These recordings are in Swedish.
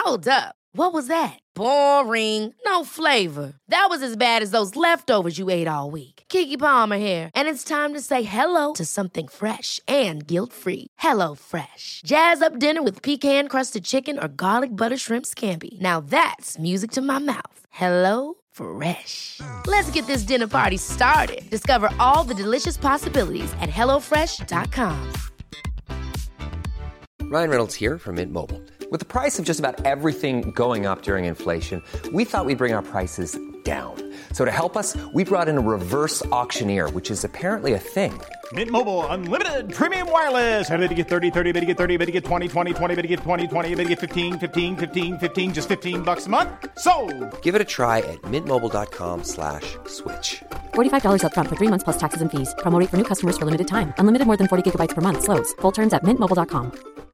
Hold up. What was that? Boring. No flavor. That was as bad as those leftovers you ate all week. Keke Palmer here, and it's time to say hello to something fresh and guilt-free. Hello Fresh. Jazz up dinner with pecan-crusted chicken or garlic butter shrimp scampi. Now that's music to my mouth. Hello Fresh. Let's get this dinner party started. Discover all the delicious possibilities at hellofresh.com. Ryan Reynolds here from Mint Mobile. With the price of just about everything going up during inflation, we thought we'd bring our prices down. So to help us, we brought in a reverse auctioneer, which is apparently a thing. Mint Mobile Unlimited Premium Wireless. How to get 30, 30, bit to get 30, bit to get 20, 20, 20, bit to get 20, 20, bit to get 15, 15, 15, 15, just $15 a month? Sold! Give it a try at mintmobile.com/switch. $45 up front for 3 months plus taxes and fees. Promo rate for new customers for limited time. Unlimited more than 40 gigabytes per month. Slows full terms at mintmobile.com.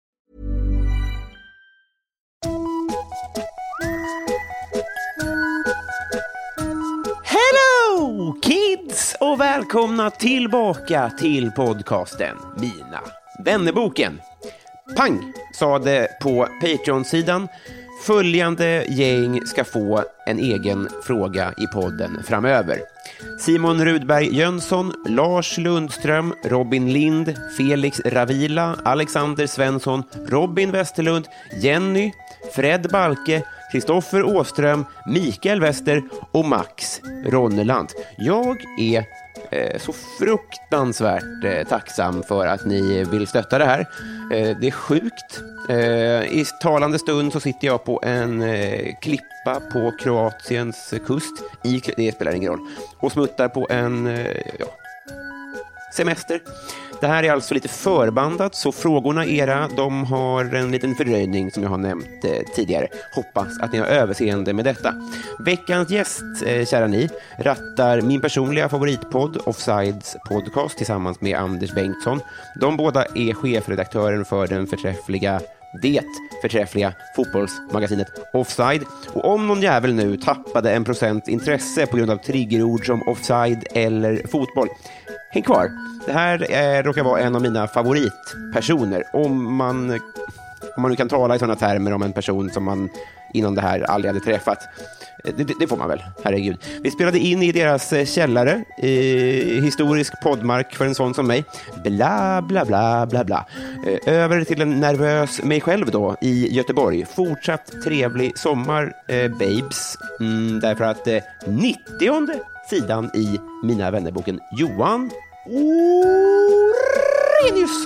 Hello kids och välkomna tillbaka till podcasten Mina vännerboken. Pang, sa det på Patreon-sidan. Följande gäng ska få en egen fråga i podden framöver. Simon Rudberg Jönsson, Lars Lundström, Robin Lind, Felix Ravila, Alexander Svensson, Robin Westerlund, Jenny, Fred Balke, Kristoffer Åström, Mikael Wester och Max Ronneland. Jag är så fruktansvärt tacksam för att ni vill stötta det här. Det är sjukt. I talande stund så sitter jag på en klippa på Kroatiens kust. Det spelar ingen roll. Och smuttar på en semester. Det här är alltså lite förbandat, så frågorna era, de har en liten fördröjning som jag har nämnt tidigare. Hoppas att ni har överseende med detta. Veckans gäst, kära ni, rattar min personliga favoritpodd Offsides podcast tillsammans med Anders Bengtsson. De båda är chefredaktören för det förträffliga fotbollsmagasinet Offside. Och om någon jävel nu tappade 1% intresse på grund av triggerord som offside eller fotboll, häng kvar. Det här råkar vara en av mina favoritpersoner. Om man nu kan tala i sådana termer om en person som man innan det här aldrig hade träffat. Det får man väl, herregud. Vi spelade in i deras källare, historisk poddmark för en sån som mig. Bla, bla, bla, bla, bla. Över till en nervös mig själv då i Göteborg. Fortsatt trevlig sommar, babes. Därför att 90:e sidan i Mina vännerboken Johan Orenius.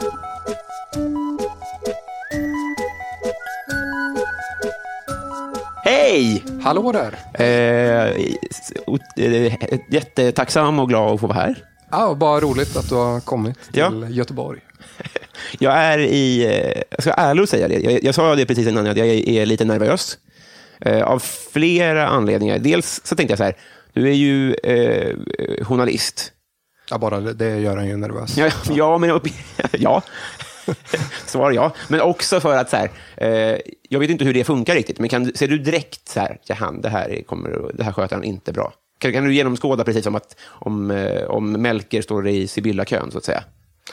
Hej! Hallå där. Jättetacksam och glad att få vara här. Ja, bara roligt att du har kommit till Göteborg. Jag är jag ska ärligt säga det. Jag sa det precis innan att jag är lite nervös. Av flera anledningar. Dels så tänkte jag så här, du är ju journalist. Ja, bara det gör han ju nervös. Ja. Svar ja. Men också för att så här, jag vet inte hur det funkar riktigt, men ser du direkt så här, det här sköter han inte bra. Kan du genomskåda precis som att om Melker står i Sibylla-kön så att säga?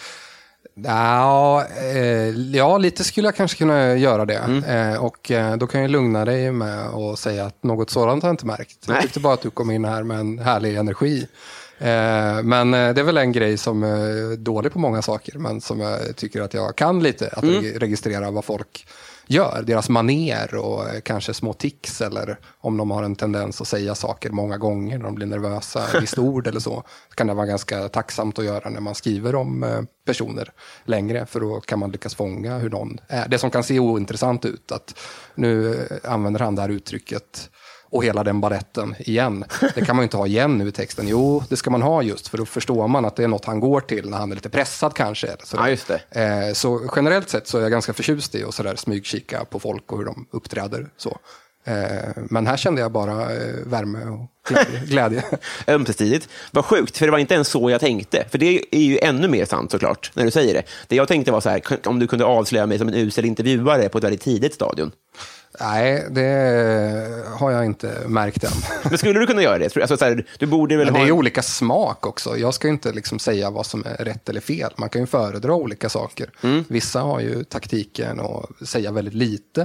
Ja, lite skulle jag kanske kunna göra det. Och då kan jag lugna dig med att säga att något sådant har jag inte märkt. Jag tyckte bara att du kom in här med en härlig energi. Men det är väl en grej som är dålig på många saker, men som jag tycker att jag kan lite, att registrera vad folk gör, deras maner och kanske små tics, eller om de har en tendens att säga saker många gånger när de blir nervösa, visst ord eller så kan det vara ganska tacksamt att göra när man skriver om personer längre, för då kan man lyckas fånga hur någon är. Det som kan se ointressant ut, att nu använder han det här uttrycket och hela den baletten igen. Det kan man ju inte ha igen nu i texten. Jo, det ska man ha, just för då förstår man att det är något han går till när han är lite pressad kanske. Eller ja, just det. Så generellt sett så är jag ganska förtjust i och sådär smygkika på folk och hur de uppträder. Så. Men här kände jag bara värme och glädje. Ömsesidigt. Vad sjukt, för det var inte ens så jag tänkte. För det är ju ännu mer sant såklart när du säger det. Det jag tänkte var så här, om du kunde avslöja mig som en usel intervjuare på ett väldigt tidigt stadion. Nej, det har jag inte märkt än. Men skulle du kunna göra det? Alltså, så här, du borde väl det är ju olika smak också. Jag ska inte liksom säga vad som är rätt eller fel. Man kan ju föredra olika saker. Vissa har ju taktiken att säga väldigt lite.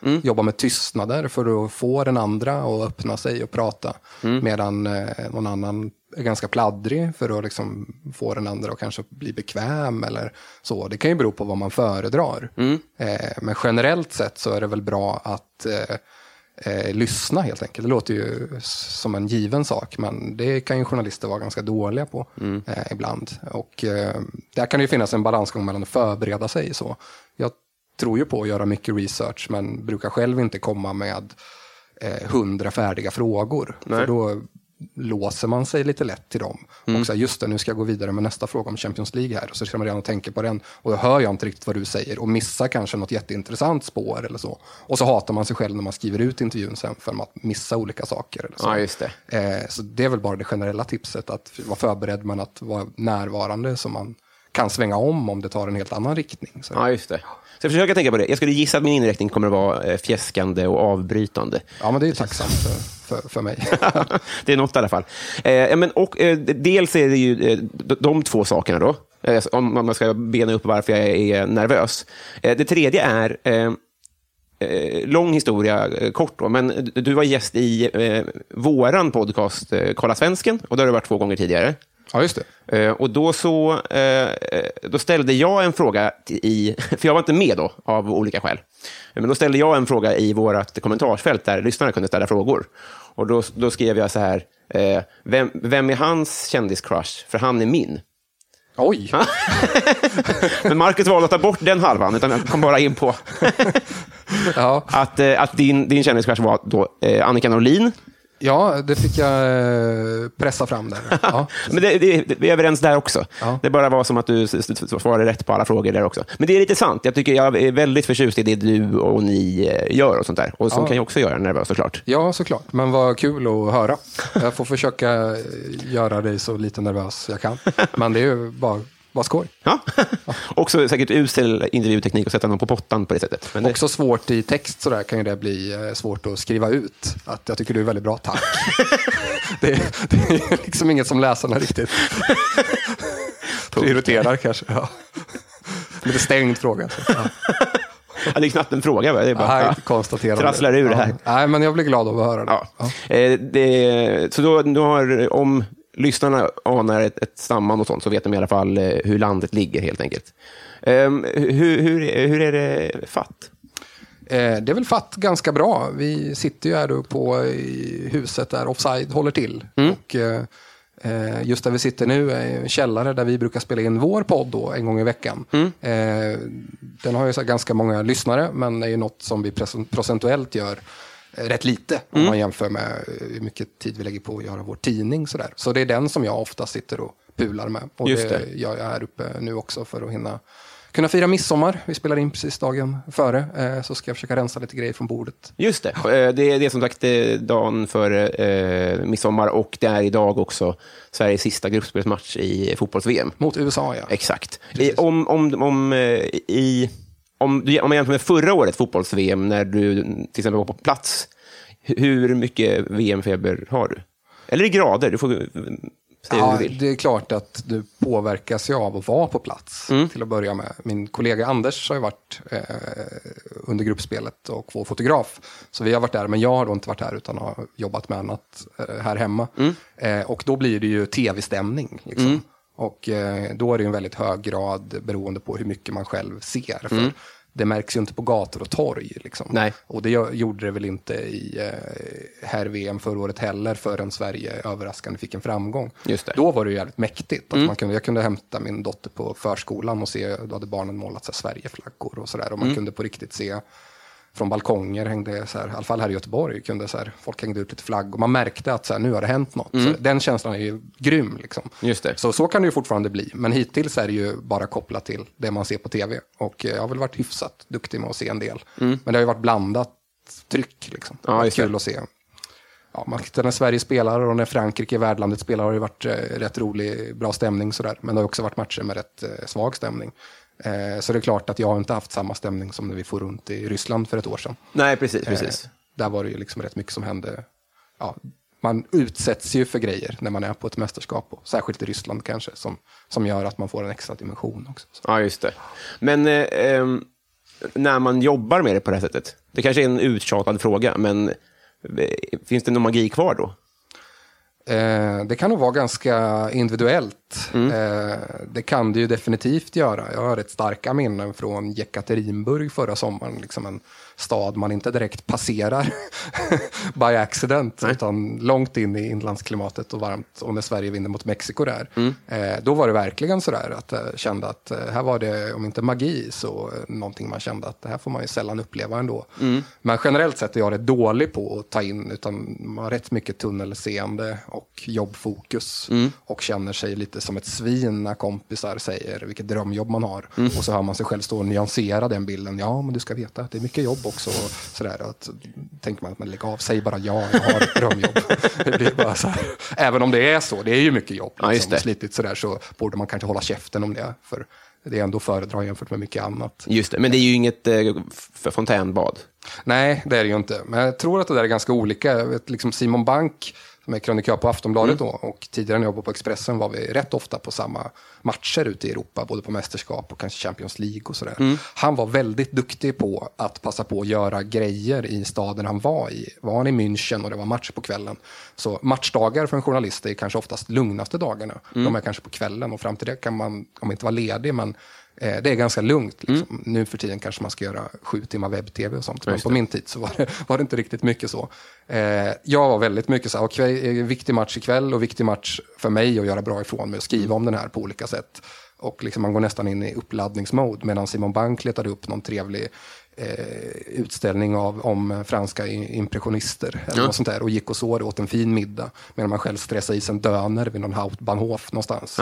jobba med tystnader för att få den andra att öppna sig och prata. Medan någon annan är ganska pladdrig för att liksom få den andra att kanske bli bekväm eller så. Det kan ju bero på vad man föredrar. Men generellt sett så är det väl bra att lyssna helt enkelt. Det låter ju som en given sak, men det kan ju journalister vara ganska dåliga på ibland. Och där kan det ju finnas en balansgång mellan att förbereda sig. Så jag tror ju på att göra mycket research, men brukar själv inte komma med 100 färdiga frågor. Nej. För då låser man sig lite lätt till dem. Och så här, just det, nu ska jag gå vidare med nästa fråga om Champions League här. Och så ska man redan tänka på den. Och då hör jag inte riktigt vad du säger. Och missar kanske något jätteintressant spår eller så. Och så hatar man sig själv när man skriver ut intervjun sen för att missa olika saker. Eller så. Ja, just det. Så det är väl bara det generella tipset. Att vara förberedd, men att vara närvarande så man kan svänga om det tar en helt annan riktning. Så. Ja, just det. Så jag försöker tänka på det. Jag skulle gissa att min inriktning kommer att vara fjäskande och avbrytande. Ja, men det är tacksamt för mig. Det är något i alla fall. Dels är det ju de två sakerna då. Om man ska bena upp varför jag är nervös. Det tredje är lång historia, kort då. Men du var gäst i våran podcast Kolla Svensken. Och det har du varit 2 gånger tidigare. Ja, just det. Och då ställde jag en fråga för jag var inte med då av olika skäl. Men då ställde jag en fråga i vårt kommentarsfält där lyssnarna kunde ställa frågor. Och då skrev jag så här, vem är hans kändiscrush? För han är min. Oj! Men Marcus valde att ta bort den halvan, utan jag kom bara in på att din kändiscrush var då Annika Norlin. Ja, det fick jag pressa fram där. Ja. Men vi är överens där också. Ja. Det bara var som att du svarade rätt på alla frågor där också. Men det är lite sant. Jag tycker jag är väldigt förtjust i det du och ni gör och sånt där. Och som kan ju också göra nervös såklart. Ja, såklart. Men vad kul att höra. Jag får försöka göra dig så lite nervös jag kan. Men det är ju bara skoj. Ja. Också säkert usel intervjuteknik att sätta någon på pottan på det sättet. Men också svårt i text så där kan ju det bli svårt att skriva ut. Att jag tycker du är väldigt bra, tack. det är liksom inget som läsarna riktigt prioriterar kanske. Ja. Lite stängd fråga. Så. Ja. Ja, det är knappt en fråga. Det är bara trasslar ur det här. Nej, men jag blir glad av att höra det. Ja. Så då har om lyssnarna anar ett samband och sånt så vet de i alla fall hur landet ligger helt enkelt. Hur är det fatt? Det är väl fatt ganska bra. Vi sitter ju här då på huset där Offside håller till. Och just där vi sitter nu är en källare där vi brukar spela in vår podd då, en gång i veckan. Den har ju så ganska många lyssnare, men är ju något som vi procentuellt gör rätt lite om man jämför med hur mycket tid vi lägger på att göra vår tidning. Så det är den som jag ofta sitter och pular med. Och det gör jag här uppe nu också för att kunna fira midsommar. Vi spelar in precis dagen före, så ska jag försöka rensa lite grejer från bordet. Just det. Det är som sagt dagen före midsommar, och det är idag också Sveriges sista gruppspelsmatch i fotbolls-VM. Mot USA, ja. Exakt. Om man jämför med förra året fotbolls-VM när du till exempel var på plats, hur mycket VM-feber har du? Eller i grader, du får säga hur du vill. Det är klart att du påverkas av att vara på plats till att börja med. Min kollega Anders har ju varit under gruppspelet och vår fotograf. Så vi har varit där, men jag har då inte varit här utan har jobbat med annat här hemma. Och då blir det ju tv-stämning liksom. Och då är det en väldigt hög grad beroende på hur mycket man själv ser. För det märks ju inte på gator och torg. Liksom. Nej. Och det gjorde det väl inte i här VM förra året heller förrän Sverige överraskande fick en framgång. Just det. Då var det ju jävligt mäktigt. Att jag kunde hämta min dotter på förskolan och se, då hade barnen målat så här Sverigeflaggor och sådär. Och man kunde på riktigt se från balkonger hängde så här, i alla fall här i Göteborg kunde så här, folk hängde ut lite flagg och man märkte att så här, nu har det hänt något. Så den känslan är ju grym liksom. Just det. Så kan det ju fortfarande bli, men hittills är det ju bara kopplat till det man ser på tv, och jag har väl varit hyfsat duktig med att se en del. Men det har ju varit blandat tryck liksom. Ja, det är kul att se. Ja, när Sverige spelar och när Frankrike, värdlandet, spelar har det varit rätt rolig, bra stämning sådär. Men det har också varit matcher med rätt svag stämning. Så det är klart att jag har inte haft samma stämning som när vi får runt i Ryssland för ett år sedan. Nej, precis. Där var det ju liksom rätt mycket som hände. Ja, man utsätts ju för grejer när man är på ett mästerskap. Och särskilt i Ryssland kanske, som gör att man får en extra dimension också. Så. Ja, just det. Men när man jobbar med det på det här sättet? Det kanske är en uttjatad fråga, men finns det någon magi kvar då? Det kan nog vara ganska individuellt. Det kan det ju definitivt göra. Jag har rätt starka minnen från Jekaterinburg förra sommaren. Liksom en stad man inte direkt passerar by accident. Utan långt in i inlandsklimatet och varmt. Och när Sverige vinner mot Mexiko där. Då var det verkligen sådär att jag kände att här var det, om inte magi, så någonting man kände att det här får man ju sällan uppleva ändå. Men generellt sett är jag rätt dålig på att ta in, utan man har rätt mycket tunnelseende och jobbfokus och känner sig lite som ett svin när kompisar säger vilket drömjobb man har. Och så hör man sig själv stå och nyansera den bilden. Ja, men du ska veta att det är mycket jobb också. Och sådär, att, tänker man att man lägger av sig bara jag har ett drömjobb. Det blir bara så här. Även om det är så, det är ju mycket jobb. Liksom, just det. Slitigt sådär, så borde man kanske hålla käften om det. För det är ändå föredra jämfört med mycket annat. Just det, men det är ju inget fontänbad. Nej, det är det ju inte. Men jag tror att det där är ganska olika. Jag vet, liksom Simon Bank, som är krönikör på Aftonbladet då, och tidigare när jag jobbade på Expressen var vi rätt ofta på samma matcher ute i Europa, både på mästerskap och kanske Champions League och sådär. Han var väldigt duktig på att passa på att göra grejer i staden han var i. Var han i München och det var match på kvällen. Så matchdagar för en journalist är kanske oftast lugnaste dagarna. De är kanske på kvällen, och fram till det kan man, om inte vara ledig, men det är ganska lugnt. Liksom. Nu för tiden kanske man ska göra 7 timmar webb-tv och sånt. Men på min tid så var det inte riktigt mycket så. Jag var väldigt mycket så här, viktig match ikväll och viktig match för mig att göra bra ifrån mig och skriva om den här på olika sätt. Och liksom man går nästan in i uppladdningsmode, medan Simon Bank letade upp någon trevlig utställning om franska impressionister eller något sånt där, och gick och så åt en fin middag medan man själv stressade i sig en döner vid någon Hauptbahnhof någonstans.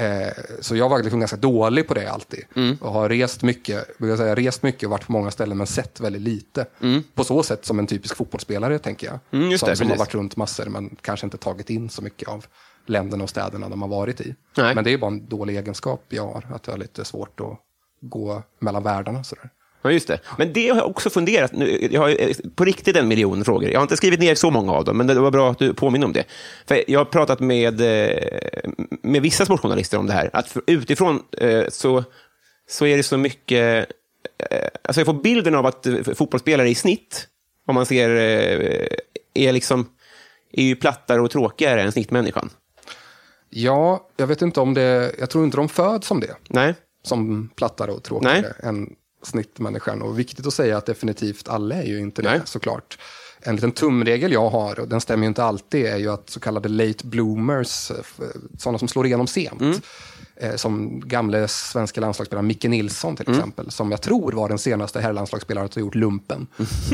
Så jag var liksom ganska dålig på det alltid och har rest mycket och varit på många ställen men sett väldigt lite. På så sätt som en typisk fotbollsspelare, tänker jag. Som har varit runt massor men kanske inte tagit in så mycket av länderna och städerna de har varit i. Nej. Men det är bara en dålig egenskap jag har, att jag har lite svårt att gå mellan världarna sådär. Ja, just det. Men det har jag också funderat. Jag har på riktigt 1 miljon frågor. Jag har inte skrivit ner så många av dem, men det var bra att du påminner om det. För jag har pratat med vissa sportjournalister om det här. Att utifrån så är det så mycket... Alltså jag får bilden av att fotbollsspelare i snitt, om man ser, är ju plattare och tråkigare än snittmänniskan. Ja, jag vet inte om det... Jag tror inte de föds som det. Nej. Som plattare och tråkigare än snittmänniskan. Och viktigt att säga att definitivt alla är ju inte det, såklart. En liten tumregel jag har, och den stämmer ju inte alltid, är ju att så kallade late bloomers, sådana som slår igenom sent, som gamle svenska landslagsspelaren Micke Nilsson till exempel, som jag tror var den senaste herrlandslagsspelaren att ha gjort lumpen.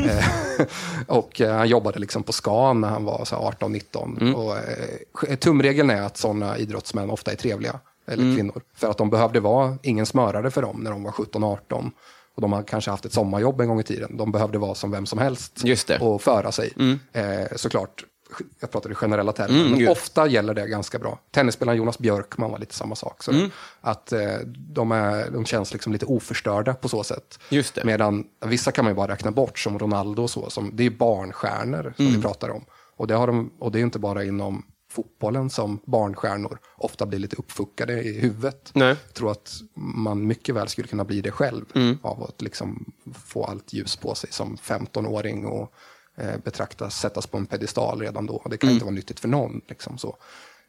Och han jobbade liksom på Scan när han var 18-19. Och tumregeln är att sådana idrottsmän ofta är trevliga, eller kvinnor, för att de behövde vara ingen smörare för dem när de var 17-18. Och de har kanske haft ett sommarjobb en gång i tiden. De behövde vara som vem som helst och föra sig. Såklart, jag pratar i generella termer, men ofta gäller det ganska bra. Tennisspelaren Jonas Björkman var lite samma sak. Så att de känns liksom lite oförstörda på så sätt. Just det. Medan vissa kan man ju bara räkna bort, som Ronaldo och så. Det är barnstjärnor som vi pratar om. Och det är inte bara inom fotbollen som barnstjärnor ofta blir lite uppfuckade i huvudet. Nej. Jag tror att man mycket väl skulle kunna bli det själv av att liksom få allt ljus på sig som 15-åring och sättas på en pedestal redan då. Det kan inte vara nyttigt för någon. Liksom så.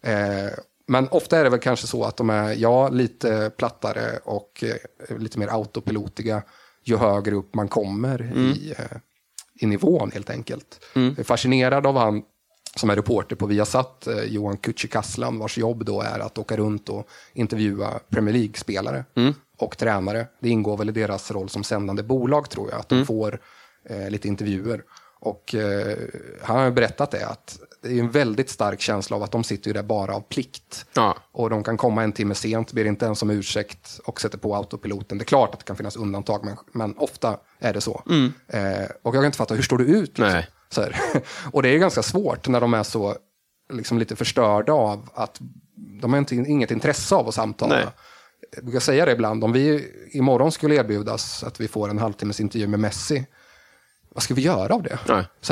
Men ofta är det väl kanske så att de är lite plattare och lite mer autopilotiga ju högre upp man kommer i nivån helt enkelt. Jag är fascinerad av han som är reporter på Viasat, Johan Kücükaslan, vars jobb då är att åka runt och intervjua Premier League-spelare och tränare. Det ingår väl i deras roll som sändande bolag, tror jag, att de får lite intervjuer. Och han har berättat det, att det är en väldigt stark känsla av att de sitter ju där bara av plikt. Ja. Och de kan komma 1 timme sent, ber inte ens om ursäkt och sätter på autopiloten. Det är klart att det kan finnas undantag, men ofta är det så. Och jag kan inte fatta, hur står du ut? Liksom? Så här. Och det är ganska svårt när de är så liksom lite förstörda av att de har inget intresse av att samtala. Nej. Jag brukar säga det ibland, om vi imorgon skulle erbjudas att vi får en halvtimmes intervju med Messi, vad ska vi göra av det?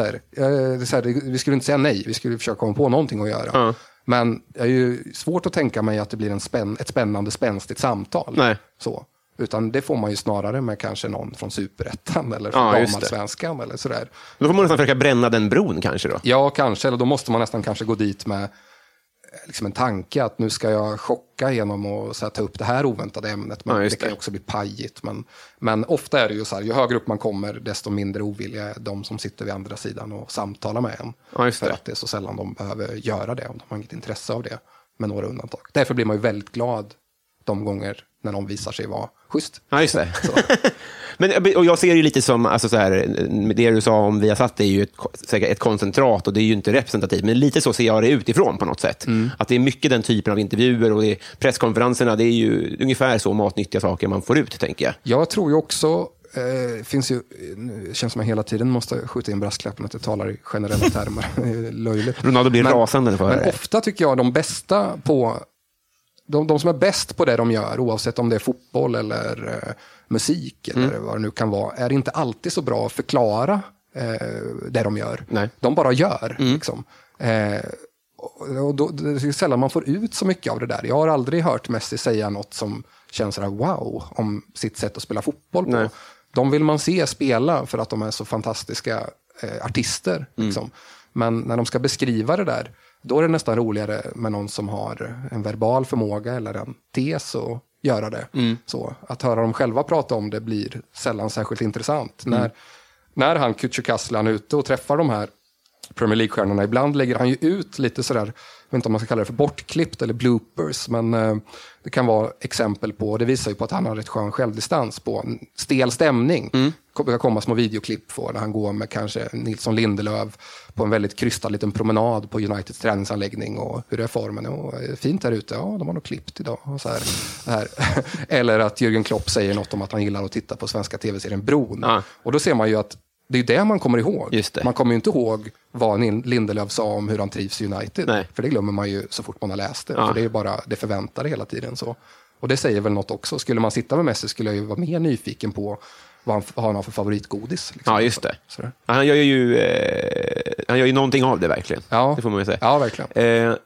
Vi skulle inte säga nej, vi skulle försöka komma på någonting att göra. Men det är ju svårt att tänka mig att det blir ett spännande, spänstigt samtal. Nej. Så. Utan det får man ju snarare med kanske någon från Superettan eller från damallsvenskan eller sådär. Då får man nästan försöka bränna den bron kanske då? Ja, kanske. Eller då måste man nästan kanske gå dit med liksom en tanke att nu ska jag chocka genom att ta upp det här oväntade ämnet. Men det kan ju också bli pajigt. Men ofta är det ju så här, ju högre upp man kommer desto mindre ovilliga är de som sitter vid andra sidan och samtalar med en. För att det är så sällan de behöver göra det om de har inget intresse av det med några undantag. Därför blir man ju väldigt glad de gånger när de visar sig vara schysst. Ja, just det. Men, och jag ser ju lite som, alltså så här, det du sa om Viasat är ju ett koncentrat och det är ju inte representativt, men lite så ser jag det utifrån på något sätt. Att det är mycket den typen av intervjuer och presskonferenserna, det är ju ungefär så matnyttiga saker man får ut, tänker jag. Jag tror ju också, finns ju, känns som jag hela tiden måste skjuta in brasklappen att det talar i generella termer. Löjligt. Ronaldo blir rasande för det. Men ofta tycker jag de bästa på de som är bäst på det de gör, oavsett om det är fotboll eller musik eller vad det nu kan vara, är inte alltid så bra att förklara det de gör. Nej. De bara gör. Liksom. Och då, det är sällan man får ut så mycket av det där. Jag har aldrig hört Messi säga något som känns sådär wow om sitt sätt att spela fotboll på. Nej. De vill man se spela för att de är så fantastiska artister. Liksom. Men när de ska beskriva det där, då är det nästan roligare med någon som har en verbal förmåga eller en tes och göra det. Så att höra dem själva prata om det blir sällan särskilt intressant. När han Kücükaslan är ute och träffar de här Premier League-stjärnorna, ibland lägger han ju ut lite sådär, jag vet inte om man ska kalla det för bortklippt eller bloopers, men det kan vara exempel på, det visar ju på att han har rätt skön självdistans på en stel stämning. Det kan komma små videoklipp för när han går med kanske Nilsson Lindelöf på en väldigt krystad liten promenad på Uniteds träningsanläggning och hur är formen och fint där ute, ja de har nog klippt idag och så här. Eller att Jürgen Klopp säger något om att han gillar att titta på svenska tv-serien Bron. Och då ser man ju att det är det man kommer ihåg. Man kommer ju inte ihåg vad Lindelöf sa om hur han trivs i United. Nej. För det glömmer man ju så fort man har läst det. För det är bara det förväntade hela tiden. Så. Och det säger väl något också. Skulle man sitta med Messi skulle jag ju vara mer nyfiken på vad han har för favoritgodis. Liksom. Ja, just det. Han gör ju någonting av det verkligen. Ja. Det får man ju säga. Ja, verkligen.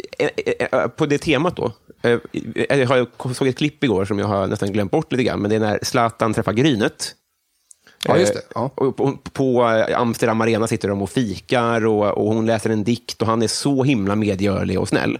På det temat då. Jag såg ett klipp igår som jag har nästan glömt bort lite grann. Men det är när Zlatan träffar Grynet. Ja, just det. Ja. På Amsterdam Arena sitter de och fikar och hon läser en dikt och han är så himla medgörlig och snäll.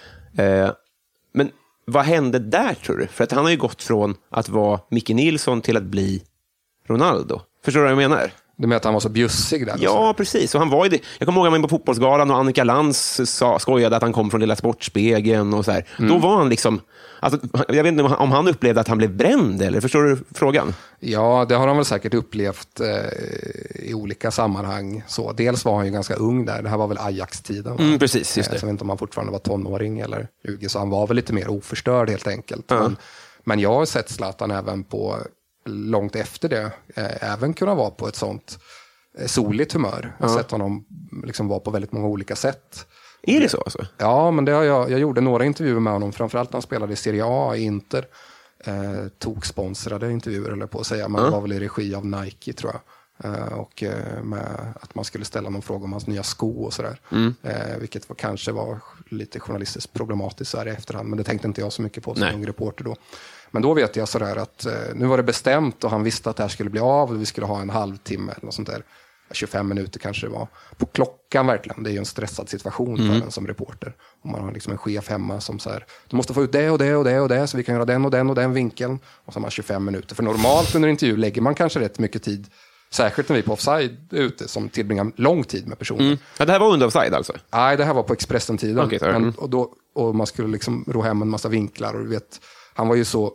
Men vad hände där, tror du? För att han har ju gått från att vara Micke Nilsson till att bli Ronaldo. Förstår du vad jag menar? Du menar att han var så bjussig där? Ja, precis. Och han var ju det. Jag kommer ihåg att han var på fotbollsgalan och Annika Lantz skojade att han kom från Lilla Sportspegeln och så här. Då var han liksom... Alltså, jag vet inte om han upplevde att han blev bränd, eller förstår du frågan? Ja, det har han väl säkert upplevt i olika sammanhang. Så, dels var han ju ganska ung där. Det här var väl Ajax-tiden. Precis, just det. Så jag vet inte om han fortfarande var tonåring eller 20, så han var väl lite mer oförstörd helt enkelt. Men jag har sett Zlatan även på långt efter det även kunna vara på ett sånt soligt humör. Jag har sett honom liksom vara på väldigt många olika sätt. Är det så alltså? Ja, men det har jag gjorde några intervjuer med honom, framförallt när han spelade i Serie A i Inter. Tog sponsrade intervjuer eller på att säga, men det var väl i regi av Nike tror jag. Och med att man skulle ställa någon fråga om hans nya sko och sådär. Vilket kanske var lite journalistiskt problematiskt så här i efterhand, men det tänkte inte jag så mycket på som ung reporter då. Men då vet jag sådär att nu var det bestämt och han visste att det här skulle bli av och vi skulle ha en halvtimme eller något sånt där. 25 minuter kanske det var. På klockan verkligen. Det är ju en stressad situation för en som reporter. Om man har liksom en chef hemma som så här, du måste få ut det och det och det och det så vi kan göra den och den och den vinkeln. Och så har man 25 minuter. För normalt under intervju lägger man kanske rätt mycket tid, särskilt när vi är på Offside ute, som tillbringar lång tid med personer. Ja, det här var under Offside alltså? Nej, det här var på Expressen-tiden. Okay, och man skulle liksom ro hem en massa vinklar och du vet, han var ju så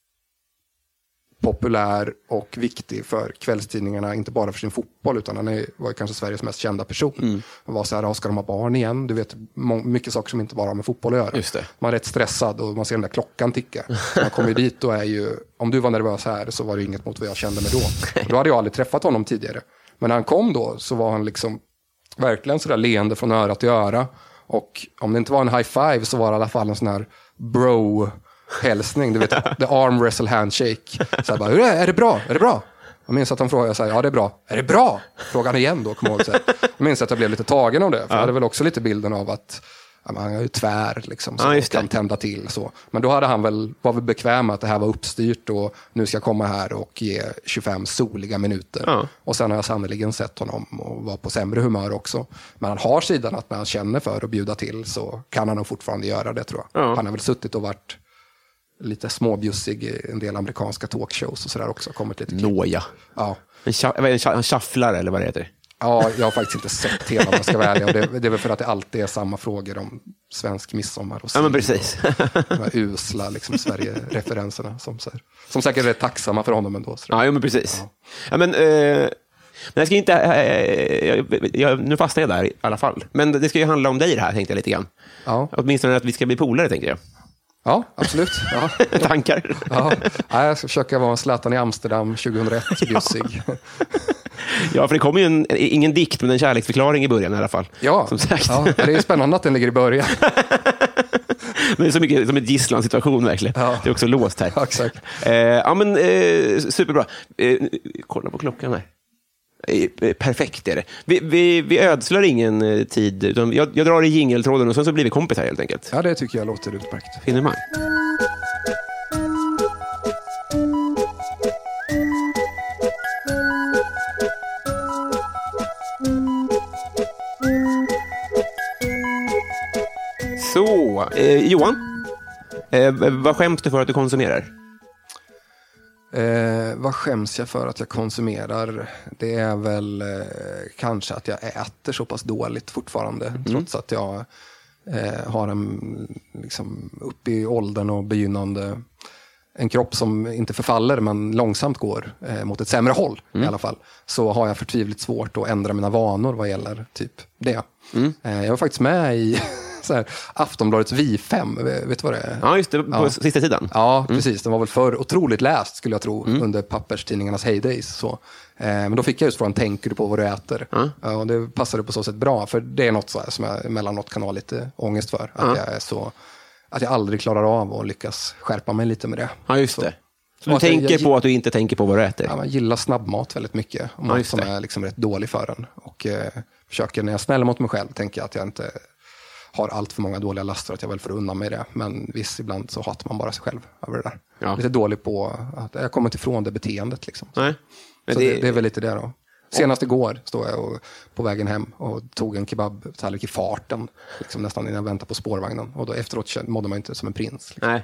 populär och viktig för kvällstidningarna, inte bara för sin fotboll utan han var ju kanske Sveriges mest kända person. Och var så här, ska de ha barn igen? Du vet, mycket saker som inte bara har med fotboll att göra. Just det. Man är rätt stressad och man ser den där klockan ticka. Man kommer ju dit och är ju, om du var nervös här så var det inget mot vad jag kände mig då. Då hade jag aldrig träffat honom tidigare. Men när han kom då så var han liksom verkligen sådär leende från öra till öra. Och om det inte var en high five så var det i alla fall en sån här bro-hälsning, du vet, the arm wrestle handshake. Så här bara, hur är det bra? Är det bra? Jag minns att han frågade så här, ja det är bra. Är det bra? Frågade han igen då, kom ihåg så här. Jag minns att jag blev lite tagen av det. För jag hade väl också lite bilden av att han har ju tvär liksom, så kan tända till. Så. Men då hade han var väl bekväm att det här var uppstyrt och nu ska jag komma här och ge 25 soliga minuter. Ja. Och sen har jag sannoliken sett honom och var på sämre humör också. Men han har sidan att när han känner för att bjuda till så kan han nog fortfarande göra det, tror jag. Ja. Han har väl suttit och varit lite småbjussig i en del amerikanska talkshows och sådär också. Kommit lite Nåja. Ja. En shufflare eller vad det heter. Ja, jag har faktiskt inte sett hela, om jag ska vara ärlig. Och det är väl för att det alltid är samma frågor om svensk midsommar. Och ja, men precis. De här usla liksom, Sverige-referenserna som säkert är tacksamma för honom ändå. Ja, men precis. Ja, men jag ska inte... nu fastnar jag där i alla fall. Men det ska ju handla om dig det här, tänkte jag lite grann. Ja. Åtminstone att vi ska bli polare, tänkte jag. Ja, absolut. Ja. Tankar? Ja. Jag ska försöka vara Zlatan i Amsterdam 2001, bjussig. Ja, för det kommer ju ingen dikt, men en kärleksförklaring i början i alla fall. Ja, som sagt. Ja, det är ju spännande att den ligger i början. Men det är så mycket som en gisslansituation verkligen. Ja. Det är också låst här. Ja, exakt. Superbra. Kolla på klockan här. Perfekt är det. Vi ödslar ingen tid, utan jag drar i jingeltråden och så blir vi kompisar helt enkelt. Ja, det tycker jag låter utmärkt. Finner man? Så, Johan, vad skäms du för att du konsumerar? Vad skäms jag för att jag konsumerar? Det är väl kanske att jag äter så pass dåligt fortfarande. Trots att jag har en liksom, upp i åldern och begynnande en kropp som inte förfaller men långsamt går mot ett sämre håll i alla fall. Så har jag förtvivligt svårt att ändra mina vanor vad gäller typ det. Jag var faktiskt med i... Så här, Aftonbladets Vi5, vet du vad det är? Ja, just det, på sista sidan. Ja, precis. Den var väl för otroligt läst, skulle jag tro, under papperstidningarnas heydays. Så. Men då fick jag just frågan, tänker du på vad du äter? Ja, och det passade på så sätt bra, för det är något så här som jag emellanåt kan ha lite ångest för. Att jag är så... Att jag aldrig klarar av att lyckas skärpa mig lite med det. Ja, just det. Så du tänker på att du inte tänker på vad du äter? Ja, jag gillar snabbmat väldigt mycket. Och mat som är liksom rätt dålig för den. Och försöker, när jag är snäll mot mig själv, tänker jag att jag inte... har allt för många dåliga laster att jag väl får undan mig det. Men visst, ibland så hatar man bara sig själv över det där. Ja. Lite dålig på att jag kommer inte ifrån det beteendet. Liksom. Nej. Men så det är väl lite det då. Senast igår stod jag på vägen hem och tog en kebab-tallrik i farten. Liksom nästan innan jag väntade på spårvagnen. Och då efteråt mådde man inte som en prins. Liksom.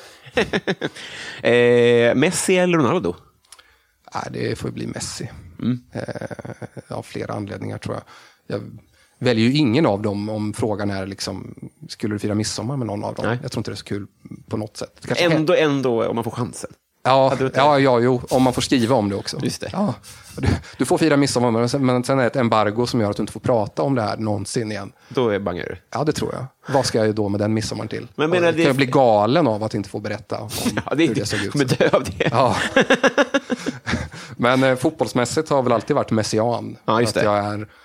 Nej. Messi eller Ronaldo? Nej, det får bli Messi. Av flera anledningar tror jag. Jag väljer ju ingen av dem om frågan är liksom, skulle du fira midsommar med någon av dem? Nej. Jag tror inte det är så kul på något sätt. Ändå om man får chansen. Ja, om man får skriva om det också. Just det. Ja. Du får fira midsommar, men sen är det ett embargo som gör att du inte får prata om det här någonsin igen. Då är bangar du. Ja, det tror jag. Vad ska jag då med den midsommar till? Men kan jag bli galen av att inte få berätta om hur det såg ut? Kommer dö av det. Ja. Men fotbollsmässigt har väl alltid varit messian. Ja, just det.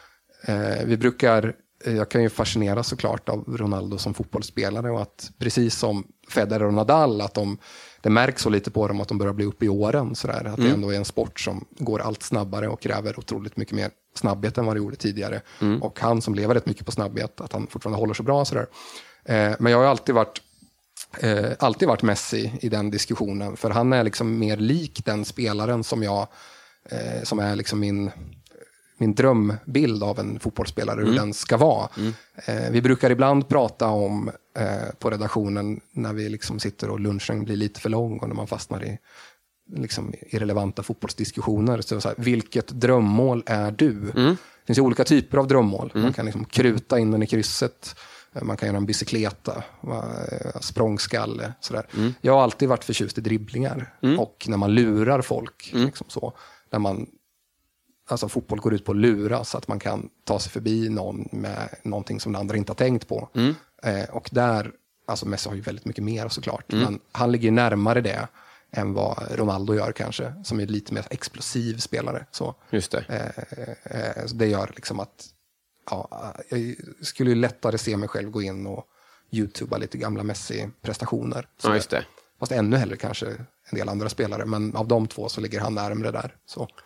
Jag kan ju fascineras såklart av Ronaldo som fotbollsspelare och att precis som Federer och Nadal, att det märks så lite på dem att de börjar bli upp i åren. Sådär. Att det ändå är en sport som går allt snabbare och kräver otroligt mycket mer snabbhet än vad det gjorde tidigare. Och han som lever rätt mycket på snabbhet, att han fortfarande håller så bra. Sådär. Men jag har alltid varit Messi i den diskussionen. För han är liksom mer lik den spelaren som är liksom min drömbild av en fotbollsspelare, hur den ska vara. Vi brukar ibland prata om på redaktionen när vi liksom sitter och lunchen blir lite för lång och när man fastnar i liksom irrelevanta fotbollsdiskussioner. Så här, vilket drömmål är du? Det finns ju olika typer av drömmål. Man kan liksom kruta in den i krysset. Man kan göra en bicykleta, språngskalle. Sådär. Jag har alltid varit förtjust i dribblingar. Och när man lurar folk, liksom så, när man... Alltså fotboll går ut på att lura så att man kan ta sig förbi någon med någonting som den andra inte har tänkt på. Och där, alltså Messi har ju väldigt mycket mer såklart. Men han ligger närmare det än vad Ronaldo gör kanske. Som är lite mer explosiv spelare. Så. Just det. Det gör liksom att jag skulle ju lättare se mig själv gå in och YouTubea lite gamla Messi-prestationer. Ja, just det. Fast ännu hellre kanske en del andra spelare. Men av de två så ligger han närmare där. Så.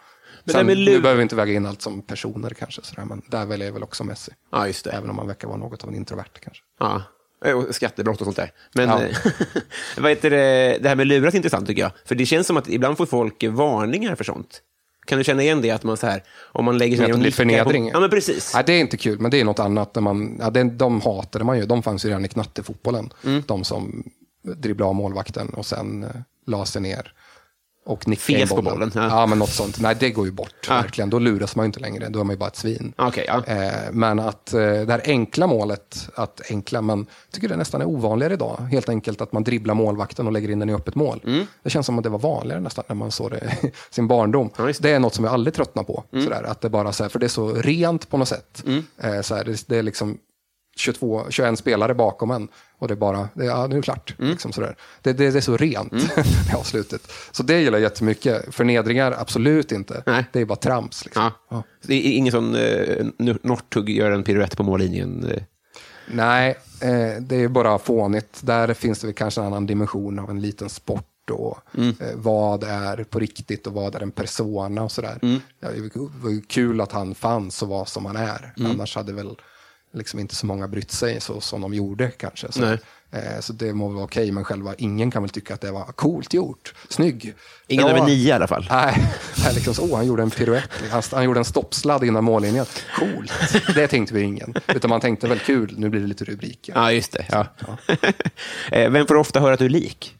Sen, nu behöver vi inte väga in allt som personer kanske, sådär, men där väljer jag väl också Messi. Ja, just det. Även om man verkar vara något av en introvert kanske. Ja, och skattebrott och sånt där. Men vad heter det här med lurat är intressant tycker jag. För det känns som att ibland får folk varningar för sånt. Kan du känna igen det att man så här, om man lägger sig ner och nickar förnedring? Ja, men precis. Nej, det är inte kul, men det är något annat. När man, de hatade man ju. De fanns ju redan i knattefotbollen. De som dribblade av målvakten och sen la sig ner och nickade Fes på bollen. Ja, men något sånt. Nej, det går ju bort. Verkligen. Då luras man ju inte längre. Då är man ju bara ett svin. Okay, ja. Men att det här enkla målet, man tycker det nästan är ovanligare idag. Helt enkelt att man dribblar målvakten och lägger in den i öppet mål. Det känns som att det var vanligare nästan när man såg det i sin barndom. Ja, det är något som jag aldrig tröttnar på. Sådär, att det bara så här, för det är så rent på något sätt. Så här, det är liksom 21 spelare bakom en och det är bara, nu är det klart. Liksom sådär. Det är så rent i avslutet. Så det gillar jag jättemycket. Förnedringar, absolut inte. Nej. Det är bara trams. Liksom. Ja. Det är ingen sån Northug gör en piruett på mållinjen? Nej, det är bara fånigt. Där finns det väl kanske en annan dimension av en liten sport och vad är på riktigt och vad är en persona och sådär. Ja, det var ju kul att han fanns och var som han är. Annars hade väl liksom inte så många brytt sig så som de gjorde kanske. Så det må vara okej, men själva ingen kan väl tycka att det var coolt gjort. Snygg. Ingen över 9 i alla fall. Nej, liksom så, han gjorde en piruett. Han gjorde en stoppsladd innan mållinjen. Coolt. Det tänkte vi ingen. Utan man tänkte väl kul, nu blir det lite rubriker. Ja, just det. Ja. Vem får ofta höra att du är lik?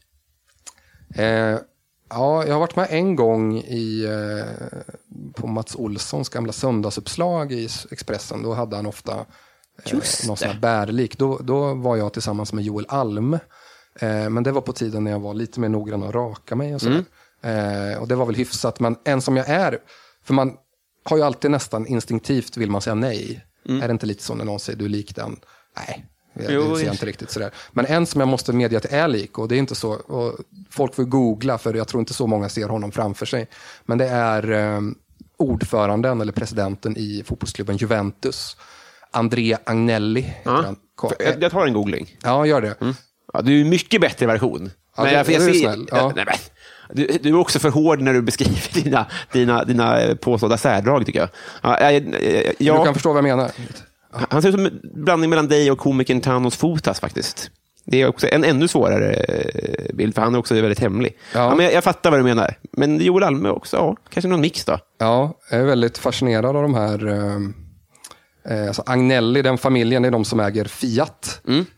Ja, jag har varit med en gång på Mats Olssons gamla söndagsuppslag i Expressen. Då hade han ofta någon sån här bärlik. Då var jag tillsammans med Joel Alm. Men det var på tiden när jag var lite mer noggrann att raka mig och sådär. Och det var väl hyfsat. Men en som jag är, för man har ju alltid nästan instinktivt vill man säga nej. Är det inte lite så när någon säger du är lik den? Nej. Det ser jag inte riktigt sådär. Men en som jag måste medge att det är lik, och det är inte så, och folk får googla för jag tror inte så många ser honom framför sig, men det är ordföranden eller presidenten i fotbollsklubben Juventus, Andrea Agnelli. Jag tar en googling. Ja, gör det. Ja, du är mycket bättre version. Ja, men jag är snäll. Ja. Du är också för hård när du beskriver dina påstådda särdrag tycker jag. Du kan förstå vad jag menar. Han ser ut som en blandning mellan dig och komikern Thanos Fotas faktiskt. Det är också en ännu svårare bild, för han är också väldigt hemlig. Ja, men jag fattar vad du menar. Men Joel Alme också, kanske någon mix då? Ja, jag är väldigt fascinerad av de här... alltså Agnelli, den familjen, är de som äger Fiat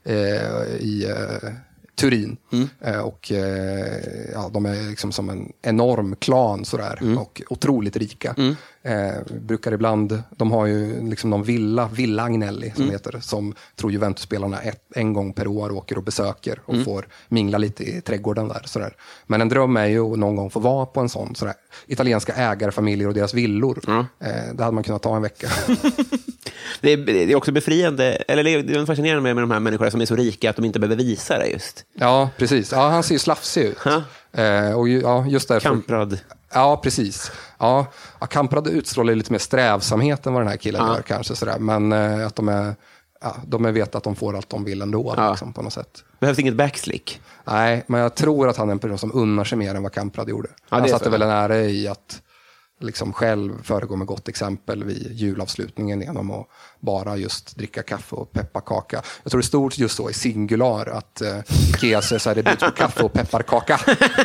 i Turin. Och de är liksom som en enorm klan sådär, och otroligt rika. Brukar ibland, de har ju liksom någon Villa Agnelli som heter, som tror Juventus-spelarna en gång per år åker och besöker och får mingla lite i trädgården där sådär. Men en dröm är ju någon gång få vara på en sån sådär. Italienska ägarfamiljer och deras villor. Det hade man kunnat ta en vecka. Det är också befriande, eller det är fascinerande med de här människorna som är så rika att de inte behöver visa det just. Ja, precis. Ja, han ser ju slafsig ut. Och just därför... Kamprad. Ja, precis. Ja, Kamprad utstrålar lite mer strävsamhet än vad den här killen gör kanske sådär. Men att de vet att de får allt de vill ändå liksom, på något sätt. Behövs inget backslick? Nej, men jag tror att han är en person som unnar sig mer än vad Kamprad gjorde. Han satte väl en ära i att liksom själv föregå med gott exempel vid julavslutningen genom att bara just dricka kaffe och pepparkaka. Jag tror det stod just så i singular att Ikea så är det bjuds på kaffe och pepparkaka.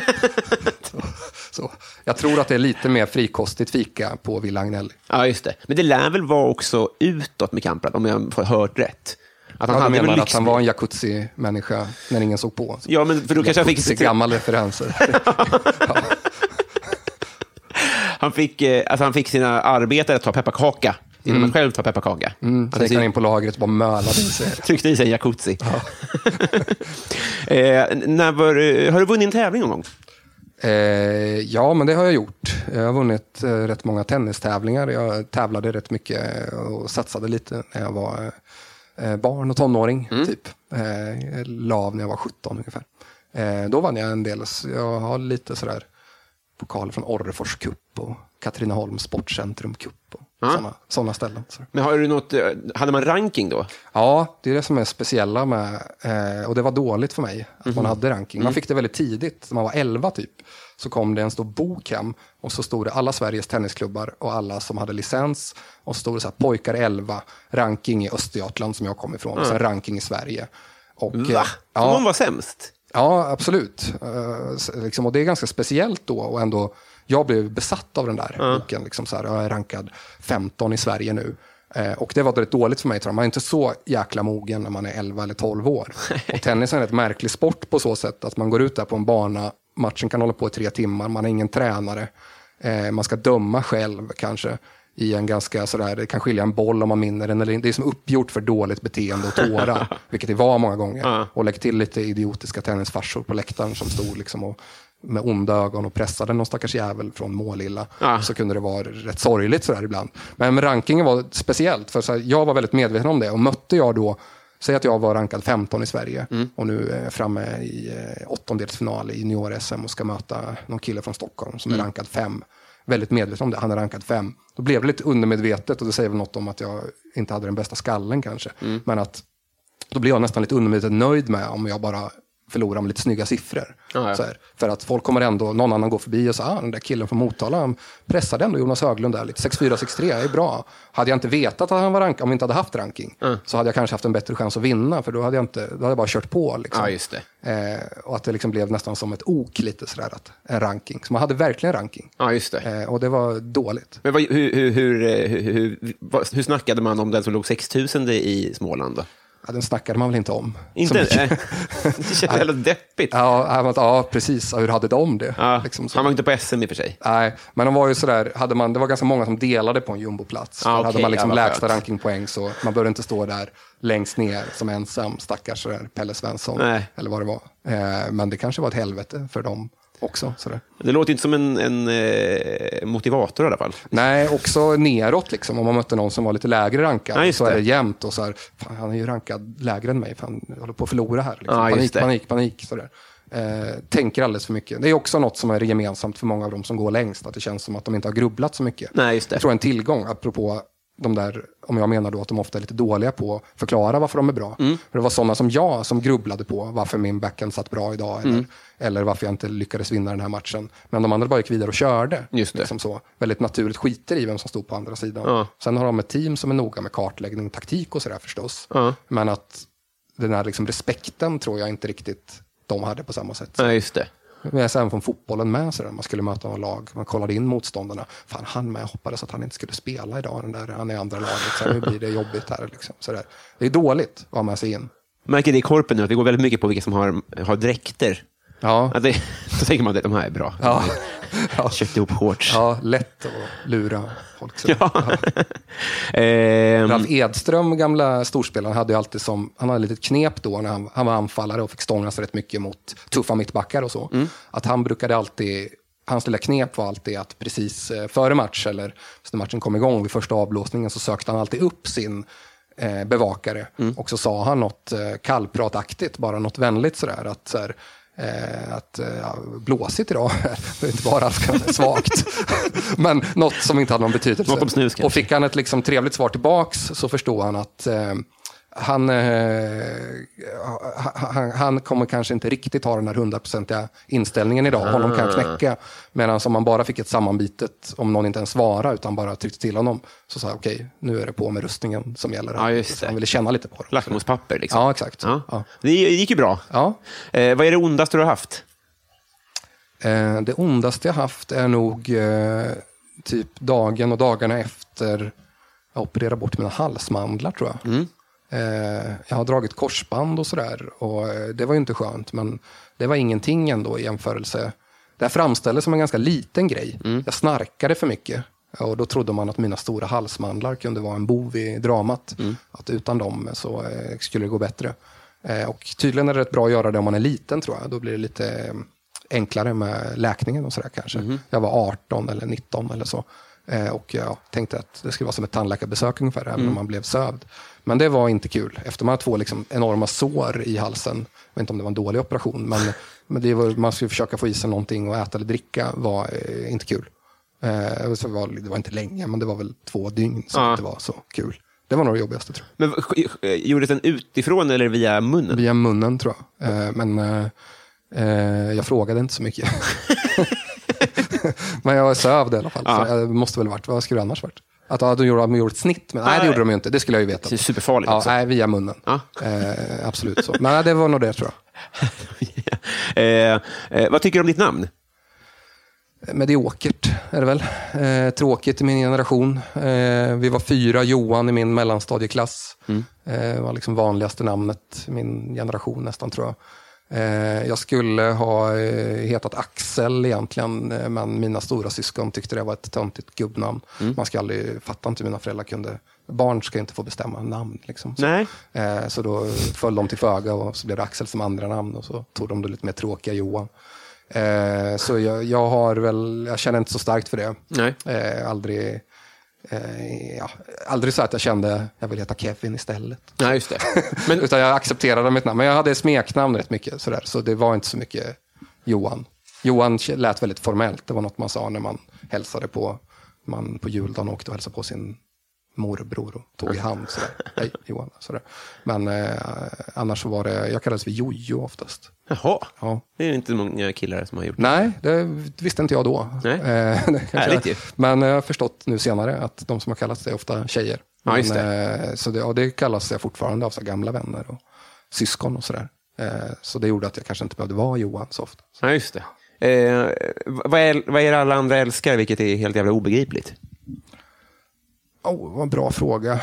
Så jag tror att det är lite mer frikostigt fika på Villa Agnelli. Ja, just det. Men det lär väl vara också utåt med Kamprad, om jag har hört rätt. Att han menar att han var en jacuzzi-människa när ingen såg på. Ja, men för då kanske han fick... gammal referenser. Han fick sina arbetare att ta pepparkaka innan man själv tar pepparkaka. Så gick han in på lagret och bara mölade i sig. Tryckte i sig en jacuzzi. Ja. Har du vunnit en tävling någon gång? Ja, men det har jag gjort. Jag har vunnit rätt många tennistävlingar. Jag tävlade rätt mycket och satsade lite när jag var barn och tonåring. Typ. Lav när jag var 17 ungefär. Då vann jag en del. Jag har lite sådär pokaler från Orrefors Cup och Katrineholm Sportcentrum Cup och såna ställen. Så. Men hade man ranking då? Ja, det är det som är speciella med, och det var dåligt för mig att man hade ranking. Man fick det väldigt tidigt, när man var 11 typ. Så kom det en stor bok hem och så stod det alla Sveriges tennisklubbar och alla som hade licens. Och så stod det så här, pojkar 11, ranking i Östergötland som jag kom ifrån, och sen ranking i Sverige. Och, va? Ja, hon var sämst? Ja, absolut. Liksom, och det är ganska speciellt då, och ändå, jag blev besatt av den där boken. Liksom, så här, jag är rankad 15 i Sverige nu. Och det var rätt dåligt för mig, tror jag. Man är inte så jäkla mogen när man är 11 eller 12 år. Och tennis är ett märklig sport på så sätt att man går ut där på en bana, matchen kan hålla på i 3 timmar, man har ingen tränare. Man ska döma själv kanske i en ganska sådär, det kan skilja en boll om man minner den eller inte. Det är som uppgjort för dåligt beteende och tårar, vilket det var många gånger. Och lägg till lite idiotiska tennisfarsor på läktaren som stod liksom och med onda ögon och pressade någon stackars jävel från Målilla. Så kunde det vara rätt sorgligt sådär ibland. Men rankingen var speciellt, för så här, jag var väldigt medveten om det, och mötte jag då, säg att jag var rankad 15 i Sverige och nu är jag framme i 8-delsfinal i junior-SM och ska möta någon kille från Stockholm som är rankad 5. Väldigt medveten om det, han är rankad 5. Då blev det lite undermedvetet, och det säger väl något om att jag inte hade den bästa skallen kanske. Men att då blev jag nästan lite undermedvetet nöjd med om jag bara förlorar med lite snygga siffror. Så här, för att folk kommer ändå, någon annan går förbi och säger, den där killen från Motala, han pressade ändå Jonas Höglund där lite, 6-4, 6-3, är bra. Hade jag inte vetat att han var rankad, om vi inte hade haft ranking, så hade jag kanske haft en bättre chans att vinna, för då hade jag bara kört på liksom. Just det. Och att det liksom blev nästan som ett ok lite sådär, att en ranking. Så man hade verkligen ranking. Just det. Och det var dåligt. Men hur snackade man om den som låg 6000 i Småland då? Ja, den snackade man väl inte om. Inte? Det känns väldigt deppigt. Ja, precis. Hur hade de det? Liksom han var inte på SM i och för sig. Nej, men de var ju sådär, det var ganska många som delade på en jumboplats. Hade man liksom lägsta rankingpoäng, så man behövde inte stå där längst ner som ensam stackars Pelle Svensson. Eller vad det var. Men det kanske var ett helvete för dem också. Sådär. Det låter inte som en motivator i alla fall. Nej, också neråt liksom. Om man mötte någon som var lite lägre rankad, så är det jämnt. Och så här, fan, han är ju rankad lägre än mig. Fan, jag håller på att förlora här. Liksom. Panik. Sådär. Tänker alldeles för mycket. Det är också något som är gemensamt för många av dem som går längst. Att det känns som att de inte har grubblat så mycket. Nej, just det. Jag tror en tillgång, apropå de där, om jag menar då att de ofta är lite dåliga på att förklara varför de är bra. För det var sådana som jag som grubblade på varför min backhand satt bra idag, eller varför jag inte lyckades vinna den här matchen. Men de andra bara gick vidare och körde. Just det. Liksom så. Väldigt naturligt, skiter i vem som stod på andra sidan. Sen har de ett team som är noga med kartläggning, taktik och sådär förstås. Men att den här liksom respekten tror jag inte riktigt de hade på samma sätt. Nej, just det. Men jag sen från fotbollen med sådär, man skulle möta en lag, man kollade in motståndarna, fan han med, jag hoppades att han inte skulle spela idag, den där, han är i andra laget, så nu blir det jobbigt här liksom, sådär. Det är dåligt att ha med sig in. Märker det i korpen nu att det går väldigt mycket på vilka som har dräkter. Ja. Så tänker man att de här är bra. Köpt ihop shorts. Ja, lätt att lura folk. Ralf Edström, gamla storspelaren, hade ju alltid han hade lite knep då när han var anfallare och fick stångas rätt mycket mot tuffa mittbackar och så. Att han brukade alltid, hans lilla knep var alltid att precis före match, eller när matchen kom igång vid första avblåsningen, så sökte han alltid upp sin bevakare. Och så sa han något kallprataktigt, bara något vänligt sådär, att så här, blåsigt idag, inte bara svagt, men något som inte hade någon betydelse. Något om snus, och fick han ett liksom trevligt svar tillbaks, så förstod han att han kommer kanske inte riktigt ha den här 100% inställningen idag. Honom kan knäcka. Medan om man bara fick ett sammanbitet, om någon inte ens svarade utan bara tryckte till honom, så sa jag okej, nu är det på med rustningen som gäller. Ja, just det. Han ville känna lite på det. Lackmuspapper liksom. Ja, exakt. Ja. Det gick ju bra. Ja. Vad är det ondaste du har haft? Det ondaste jag haft är nog typ dagen och dagarna efter jag opererade bort mina halsmandlar, tror jag. Jag har dragit korsband och sådär, och det var ju inte skönt, men det var ingenting ändå i jämförelse. Det här framställdes som en ganska liten grej. Jag snarkade för mycket, och då trodde man att mina stora halsmandlar kunde vara en bov i dramat, att utan dem så skulle det gå bättre. Och tydligen är det rätt bra att göra det om man är liten, tror jag. Då blir det lite enklare med läkningen och sådär kanske. Jag var 18 eller 19 eller så. Och jag tänkte att det skulle vara som ett tandläkarbesök ungefär, även om man blev sövd. Men det var inte kul. Efter man hade 2 liksom enorma sår i halsen, jag vet inte om det var en dålig operation, men det var, man skulle försöka få i sig någonting och äta eller dricka var inte kul. Det var inte länge, men det var väl 2 dygn så det var så kul. Det var nog det jobbigaste, tror jag. Men gjordes den utifrån eller via munnen? Via munnen, tror jag. Men jag frågade inte så mycket. Men jag sövde i alla fall. Så det måste väl varit. Vad skulle det annars varit? Att de gjorde ett snitt. Men nej, det gjorde de ju inte. Det skulle jag ju veta. Det är superfarligt också. Nej, via munnen. Absolut så. Men det var nog det, tror jag. Vad tycker du om ditt namn? Mediokert är det väl. Tråkigt i min generation. Vi var 4 Johan i min mellanstadieklass. Det var liksom vanligaste namnet i min generation nästan, tror jag. Jag skulle ha hetat Axel egentligen, men mina stora syskon tyckte det var ett töntigt gubbnamn. Man ska aldrig fatta inte mina föräldrar kunde. Barn ska inte få bestämma namn. Liksom. Så då föll de till föga och så blev det Axel som andra namn och så tog de det lite mer tråkiga Johan. Så jag känner inte så starkt för det. Nej. Aldrig så att jag kände jag vill heta Kevin istället. Nej, just det. Men utan jag accepterade mitt namn. Men jag hade smeknamn rätt mycket sådär, så det var inte så mycket Johan. Johan lät väldigt formellt. Det var något man sa när man hälsade på juldagen och åkte och hälsade på sin morbror och tog i hand sådär. Hej Johan, sådär. Men annars så var det, jag kallades för Jojo oftast. Jaha, ja. Det är inte många killar som har gjort det. Nej, det visste inte jag då. Men jag har förstått nu senare att de som har kallats det är ofta tjejer. Ja, just det. Så det kallas jag fortfarande av så gamla vänner och syskon och sådär. Så det gjorde att jag kanske inte behövde vara Johan så ofta. Ja, just det. Vad är det alla andra älskar, vilket är helt jävla obegripligt? Vad bra fråga.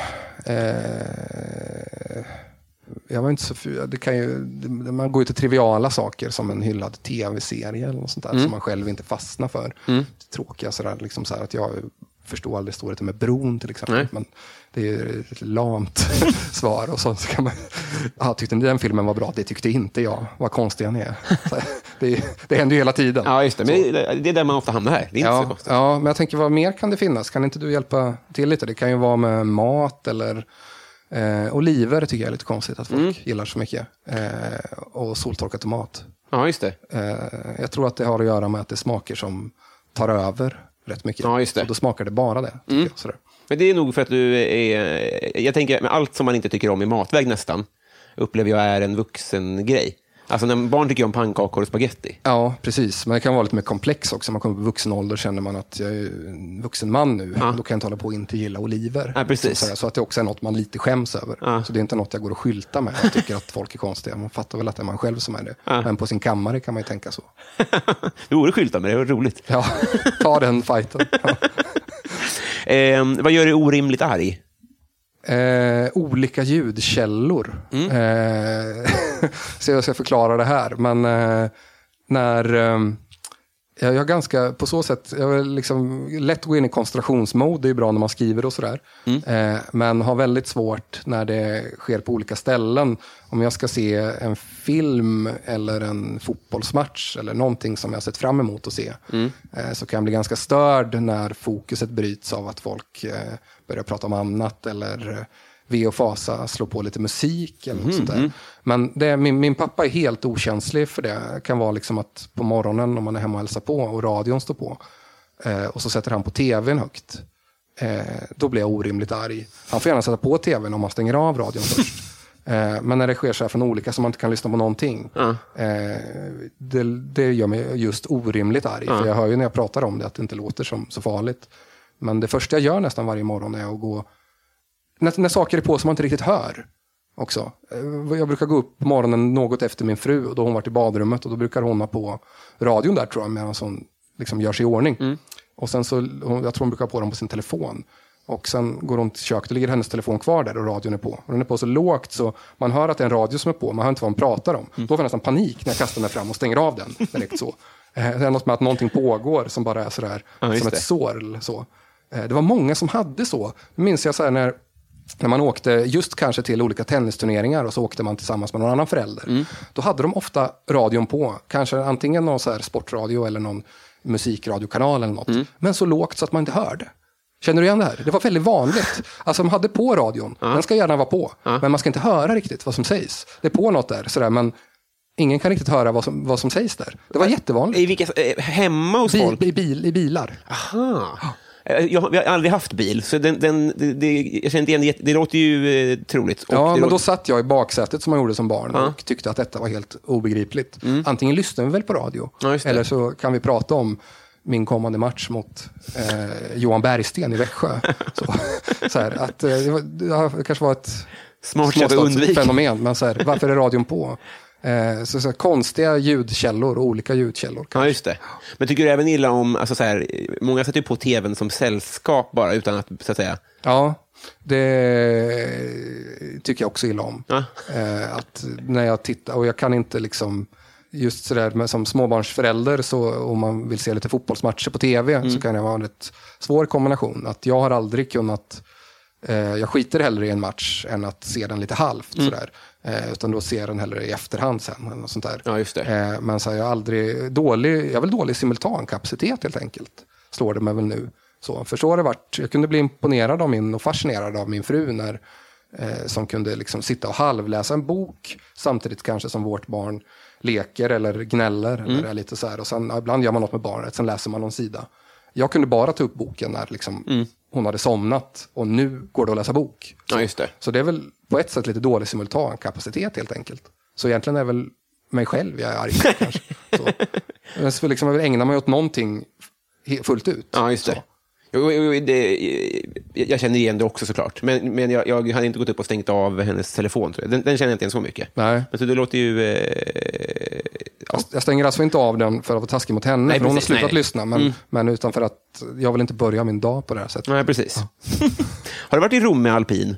Jag var inte så man går ju till triviala saker som en hyllad tv-serie eller något sånt där som man själv inte fastnar för. Tråkiga sådär, liksom så här att jag förstår aldrig storheten med bron till exempel. Nej. Men det är ett lamt svar och så kan man tyckte ni den filmen var bra? Det tyckte inte jag. Vad konstig han är. Det händer ju hela tiden. Ja, just det. Men det är där man ofta hamnar här. Det är inte så konstigt. Ja, men jag tänker, vad mer kan det finnas? Kan inte du hjälpa till lite? Det kan ju vara med mat eller oliver tycker jag är lite konstigt att folk gillar så mycket. Och soltorkad tomat. Ja, just det. Jag tror att det har att göra med att det är smaker som tar över rätt mycket. Ja, just det. Och då smakar det bara det. Jag, sådär. Men det är nog för att du är... Jag tänker, med allt som man inte tycker om i matväg nästan, upplever jag är en vuxen grej. Alltså när barn tycker om pannkakor och spaghetti. Ja, precis. Men det kan vara lite mer komplex också. Man kommer på vuxen ålder och känner man att jag är en vuxen man nu. Då kan jag inte hålla på och inte gilla oliver. Ja, precis. Så att det också är något man lite skäms över. Ja. Så det är inte något jag går och skyltar med. Jag tycker att folk är konstiga. Man fattar väl att det är man själv som är det. Ja. Men på sin kammare kan man ju tänka så. Du borde skylta med det, det var roligt. Ja, ta den fighten. Vad gör dig orimligt arg? Olika ljudkällor. Så jag ska förklara det här. Men när jag är ganska på så sätt, jag är liksom lätt att gå in i koncentrationsmode. Det är bra när man skriver och sådär. Men har väldigt svårt när det sker på olika ställen. Om jag ska se en film eller en fotbollsmatch eller någonting som jag sett fram emot att se, så kan jag bli ganska störd när fokuset bryts av att folk börjar prata om annat eller ve och fasa slå på lite musik eller något sånt där. Men min pappa är helt okänslig för det. Det kan vara liksom att på morgonen om man är hemma och hälsar på och radion står på och så sätter han på tvn högt. Då blir jag orimligt arg. Han får gärna sätta på tvn om man stänger av radion först. Men när det sker så här från olika så man inte kan lyssna på någonting, det gör mig just orimligt arg. För jag hör ju när jag pratar om det att det inte låter som så farligt. Men det första jag gör nästan varje morgon är att gå när saker är på som man inte riktigt hör också. Jag brukar gå upp på morgonen något efter min fru och då har hon varit i badrummet och då brukar hon ha på radion där tror jag medan hon liksom gör sig i ordning. Och sen så, jag tror hon brukar ha på den på sin telefon. Och sen går hon till köket och ligger hennes telefon kvar där och radion är på. Och den är på så lågt så man hör att det är en radio som är på, man hör inte vad hon pratar om. Då får jag nästan panik när jag kastar mig fram och stänger av den direkt så. Det är något med att någonting pågår som bara är sådär, som ett sorl så. Det var många som hade så. Nu minns jag så här när man åkte just kanske till olika tennisturneringar och så åkte man tillsammans med någon annan förälder. Då hade de ofta radion på. Kanske antingen någon så här sportradio eller någon musikradiokanal eller något. Men så lågt så att man inte hörde. Känner du igen det här? Det var väldigt vanligt. Alltså de hade på radion. Den ska gärna vara på. Men man ska inte höra riktigt vad som sägs. Det är på något där. Sådär, men ingen kan riktigt höra vad som sägs där. Det var jättevanligt. I vilka, hemma hos folk? I bilar. Aha. Jag har aldrig haft bil, så jag känner inte igen det låter ju troligt. Och då satt jag i baksätet som man gjorde som barn och tyckte att detta var helt obegripligt. Antingen lyssnar vi väl på radio, eller så kan vi prata om min kommande match mot Johan Bergsten i Växjö. Så här, att det kanske var ett småstadsfenomen, men så här, varför är radion på? Så konstiga ljudkällor, olika ljudkällor. Ja, just det. Men tycker du även illa om, alltså så här, många sätter ju på tvn som sällskap bara, utan att, så att säga. Ja, det tycker jag också illa om. Ja. Att när jag tittar, och jag kan inte liksom, just sådär som småbarnsförälder, så om man vill se lite fotbollsmatcher på tv så kan det vara en rätt svår kombination. Att jag har aldrig kunnat, jag skiter hellre i en match än att se den lite halvt sådär. Utan då ser den hellre i efterhand sen eller något sånt där. Ja, just det. Men så är jag aldrig dålig, jag är väl dålig simultankapacitet helt enkelt. Slår det mig väl nu. För så har det varit, jag kunde bli imponerad av och fascinerad av min fru när, som kunde liksom sitta och halvläsa en bok samtidigt kanske som vårt barn leker eller gnäller eller är lite så här. Och sen ibland gör man något med barnet, sen läser man någon sida. Jag kunde bara ta upp boken när liksom hon hade somnat och nu går det att läsa bok. Ja, just det. Så det är väl på ett sätt lite dålig simultankapacitet helt enkelt. Så egentligen är väl mig själv jag är arg på, kanske. Men så liksom jag vill ägna mig åt någonting fullt ut. Ja, just det. Jag känner igen det också såklart. Men jag hade inte gått upp och stängt av hennes telefon, tror jag. Den känner jag inte ens så mycket. Nej. Men så det låter ju... Jag stänger alltså inte av den för att vara taskig mot henne. Nej, för hon har slutat lyssna. Men utan för att jag vill inte börja min dag på det här sättet. Nej, precis. Ja. Har du varit i Rom med alpin?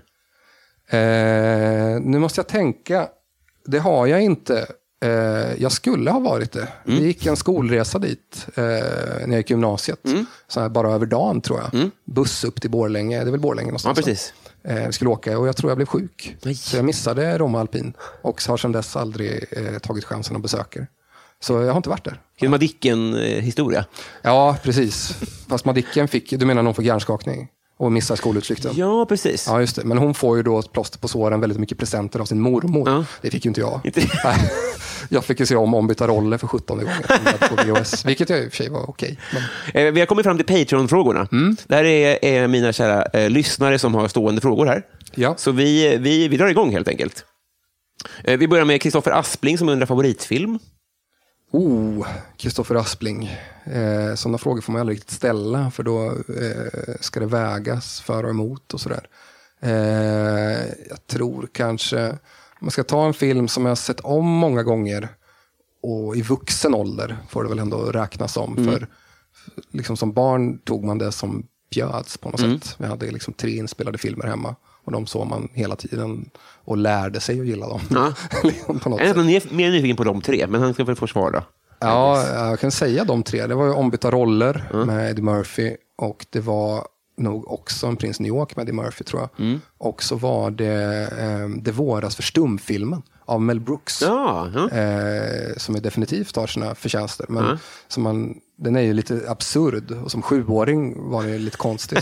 Nu måste jag tänka. Det har jag inte. Jag skulle ha varit det. Det gick en skolresa dit när jag gick gymnasiet. Så här, bara över dagen, tror jag. Buss upp till Borlänge. Det är väl Borlänge någonstans. Ja, precis. Vi skulle åka och jag tror jag blev sjuk. Så jag missade Rom alpin. Och har sedan dess aldrig tagit chansen att besöka. Så jag har inte varit där. Det är Madicken-historia. Ja, precis. Fast Madicken du menar någon får hjärnskakning och missar skolutflykten. Ja, precis. Ja, just det. Men hon får ju då ett plåster på såren, väldigt mycket presenter av sin mormor. Ja. Det fick ju inte jag. Jag fick ju se ombytta roller för 17:e gången på VHS, vilket jag i och för sig var okej. Men... Vi har kommit fram till Patreon-frågorna. Det här är mina kära lyssnare som har stående frågor här. Ja. Så vi drar igång helt enkelt. Vi börjar med Kristoffer Aspling som undrar favoritfilm. Kristoffer Aspling. Sådana frågor får man aldrig riktigt ställa, för då ska det vägas för och emot och sådär. Jag tror kanske man ska ta en film som jag har sett om många gånger och i vuxen ålder får det väl ändå räknas om. För liksom som barn tog man det som bjöds på något sätt. Vi hade liksom 3 inspelade filmer hemma. Och de såg man hela tiden och lärde sig att gilla dem. Ja. På något sätt. Jag är mer nyfiken på de 3, men han ska väl få svara. Ja, jag kan säga de 3. Det var ju Ombytta roller med Eddie Murphy. Och det var nog också en Prins New York med Eddie Murphy, tror jag. Och så var det våras för stumfilmen av Mel Brooks. Som är definitivt har sina förtjänster. Men den är ju lite absurd. Och som 7-åring var det lite konstigt.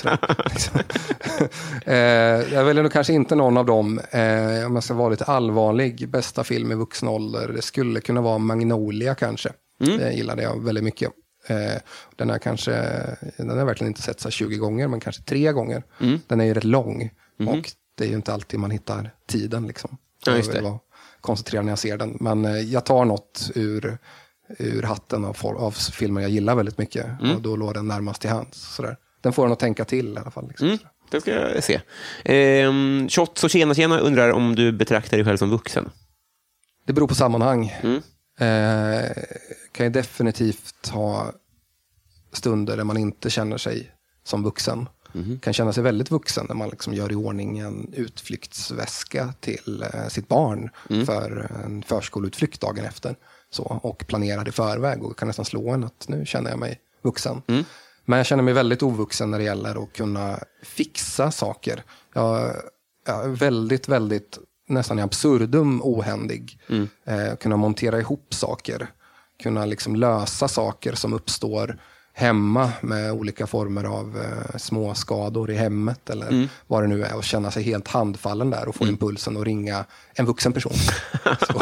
Jag väljer nog kanske inte någon av dem. Om jag ska vara lite allvarlig. Bästa film i vuxen ålder. Det skulle kunna vara Magnolia kanske. Det gillade jag väldigt mycket. Den har verkligen inte sett så 20 gånger, men kanske 3 gånger. Den är ju rätt lång. Och det är ju inte alltid man hittar tiden liksom. Ja, just det. Jag vill koncentrera när jag ser den. Men jag tar något ur hatten av filmer jag gillar väldigt mycket. Och då låg den närmast till hands. Sådär. Den får den att tänka till i alla fall. Liksom. Det ska jag se. Shots och tjena undrar om du betraktar dig själv som vuxen. Det beror på sammanhang. Kan ju definitivt ha stunder där man inte känner sig som vuxen. Kan känna sig väldigt vuxen när man liksom gör i ordning en utflyktsväska till sitt barn för en förskoleutflykt dagen efter. Och planerar i förväg och kan nästan slå en att nu känner jag mig vuxen. Men jag känner mig väldigt ovuxen när det gäller att kunna fixa saker. Jag är väldigt, väldigt nästan i absurdum ohändig. Kunna montera ihop saker. Kunna liksom lösa saker som uppstår hemma med olika former av små skador i hemmet eller vad det nu är och känna sig helt handfallen där och få impulsen att ringa en vuxen person. Så,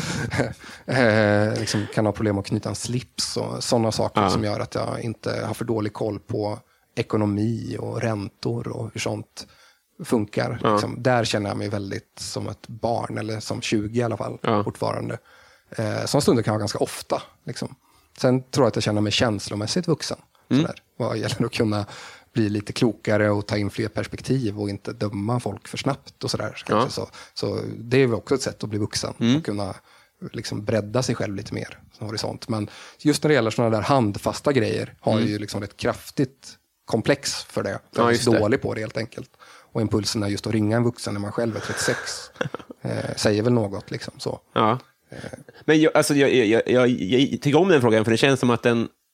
liksom kan ha problem att knyta en slips och sådana saker som gör att jag inte har för dålig koll på ekonomi och räntor och hur sånt funkar. Liksom. Där känner jag mig väldigt som ett barn eller som 20 i alla fall fortfarande. Sådana stunder kan jag ha ganska ofta liksom. Sen tror jag att jag känner mig känslomässigt vuxen. Sådär. Vad gäller att kunna bli lite klokare och ta in fler perspektiv och inte döma folk för snabbt och sådär. Så det är väl också ett sätt att bli vuxen och kunna liksom bredda sig själv lite mer. Horisont. Men just när det gäller sådana där handfasta grejer har jag ju liksom ett kraftigt komplex för det. Jag är så dålig på det helt enkelt. Och impulsen är just att ringa en vuxen när man själv är 36. Säger väl något liksom så. Ja. Men jag tycker om den frågan för det känns som att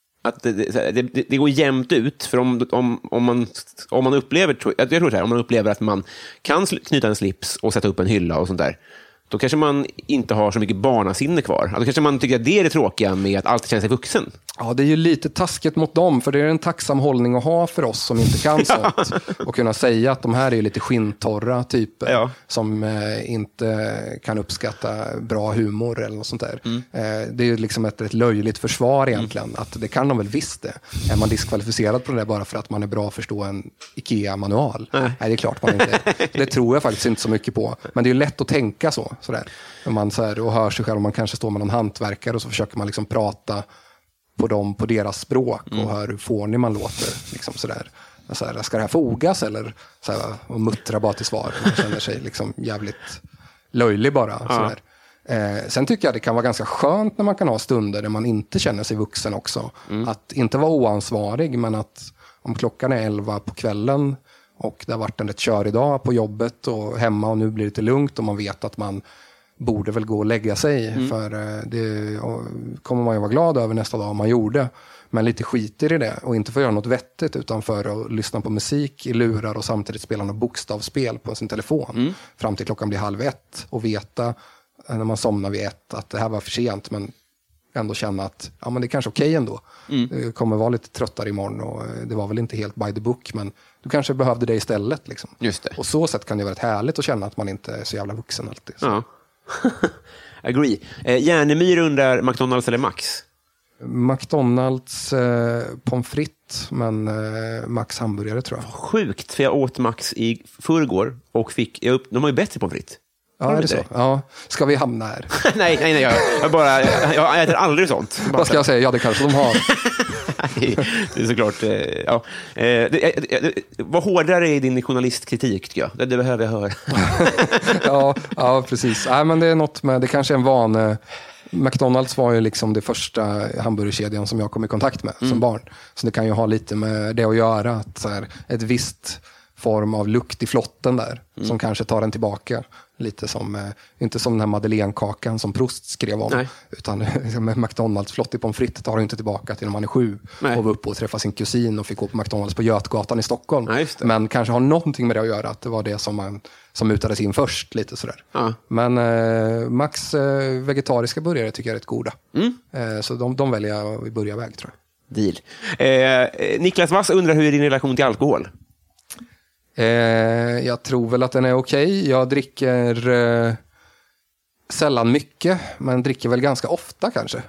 det går jämnt ut för om man upplever jag tror så här, om man upplever att man kan knyta en slips och sätta upp en hylla och sånt där, då kanske man inte har så mycket barnasinne kvar. Då kanske man tycker att det är det tråkiga med att alltid känna sig vuxen. Ja, det är ju lite taskigt mot dem, för det är en tacksam hållning att ha för oss som inte kan sånt. Och kunna säga att de här är lite skintorra typer som inte kan uppskatta bra humor eller något sånt där. Det är ju liksom ett löjligt försvar egentligen, att det kan de väl visst det. Är man diskvalificerad på det bara för att man är bra att förstå en IKEA-manual? Nej, det är klart man inte är. Det tror jag faktiskt inte så mycket på. Men det är ju lätt att tänka sådär. När man så här, och hör sig själv, man kanske står med någon hantverkare och så försöker man liksom prata på deras språk och hör hur fånig man låter liksom sådär. Så här, ska det här fogas eller så här, och muttra bara till svar. Man känner sig liksom jävligt löjlig bara sådär. Sen tycker jag det kan vara ganska skönt när man kan ha stunder där man inte känner sig vuxen också. Att inte vara oansvarig, men att om klockan är 11 på kvällen och det har varit en rätt körig dag på jobbet och hemma och nu blir det lite lugnt och man vet att man borde väl gå och lägga sig för det kommer man ju vara glad över nästa dag om man gjorde. Men lite skiter i det och inte för att göra något vettigt utan för att lyssna på musik i lurar och samtidigt spela något bokstavsspel på sin telefon fram till klockan blir 12:30 och veta när man somnar vid 1 att det här var för sent, men ändå känna att ja, men det är kanske okej ändå. Det kommer vara lite tröttare imorgon och det var väl inte helt by the book, men du kanske behövde det istället liksom. Just det. Och så sätt kan det vara härligt att känna att man inte är så jävla vuxen alltid. Så. Ja. Agree. Järnemyr undrar McDonalds eller Max? McDonalds pommes frites, men Max hamburgare tror jag. Sjukt, för jag åt Max i förrgår och de har ju bättre pommes frites. Ja, är det så? Ja. Ska vi hamna här? nej, jag äter aldrig sånt. Vad ska jag säga? Ja, det kanske de har. Det är såklart, ja. Var hårdare i din journalistkritik, tycker jag. Det behöver jag höra. ja, precis. Nej, men det är något med, det kanske är en van. McDonalds var ju liksom det första hamburgerkedjan som jag kom i kontakt med som barn. Så det kan ju ha lite med det att göra. Att så här, ett visst form av lukt i flotten där som kanske tar den tillbaka. Lite som, inte som den här Madeleine-kakan som Proust skrev om. Nej. Utan med McDonalds flott i pommes frites tar inte tillbaka till när man är 7. Nej. Och var uppe och träffa sin kusin och fick gå på McDonalds på Götgatan i Stockholm. Nej, men kanske har någonting med det att göra. Att det var det som utades in först. Lite sådär. Ja. Men Max vegetariska burgare tycker jag är rätt goda. Så de väljer jag i börjarväg, tror jag. Deal. Niklas Wass undrar hur är din relation till alkohol? Jag tror väl att den är okej. Jag dricker sällan mycket, men dricker väl ganska ofta kanske.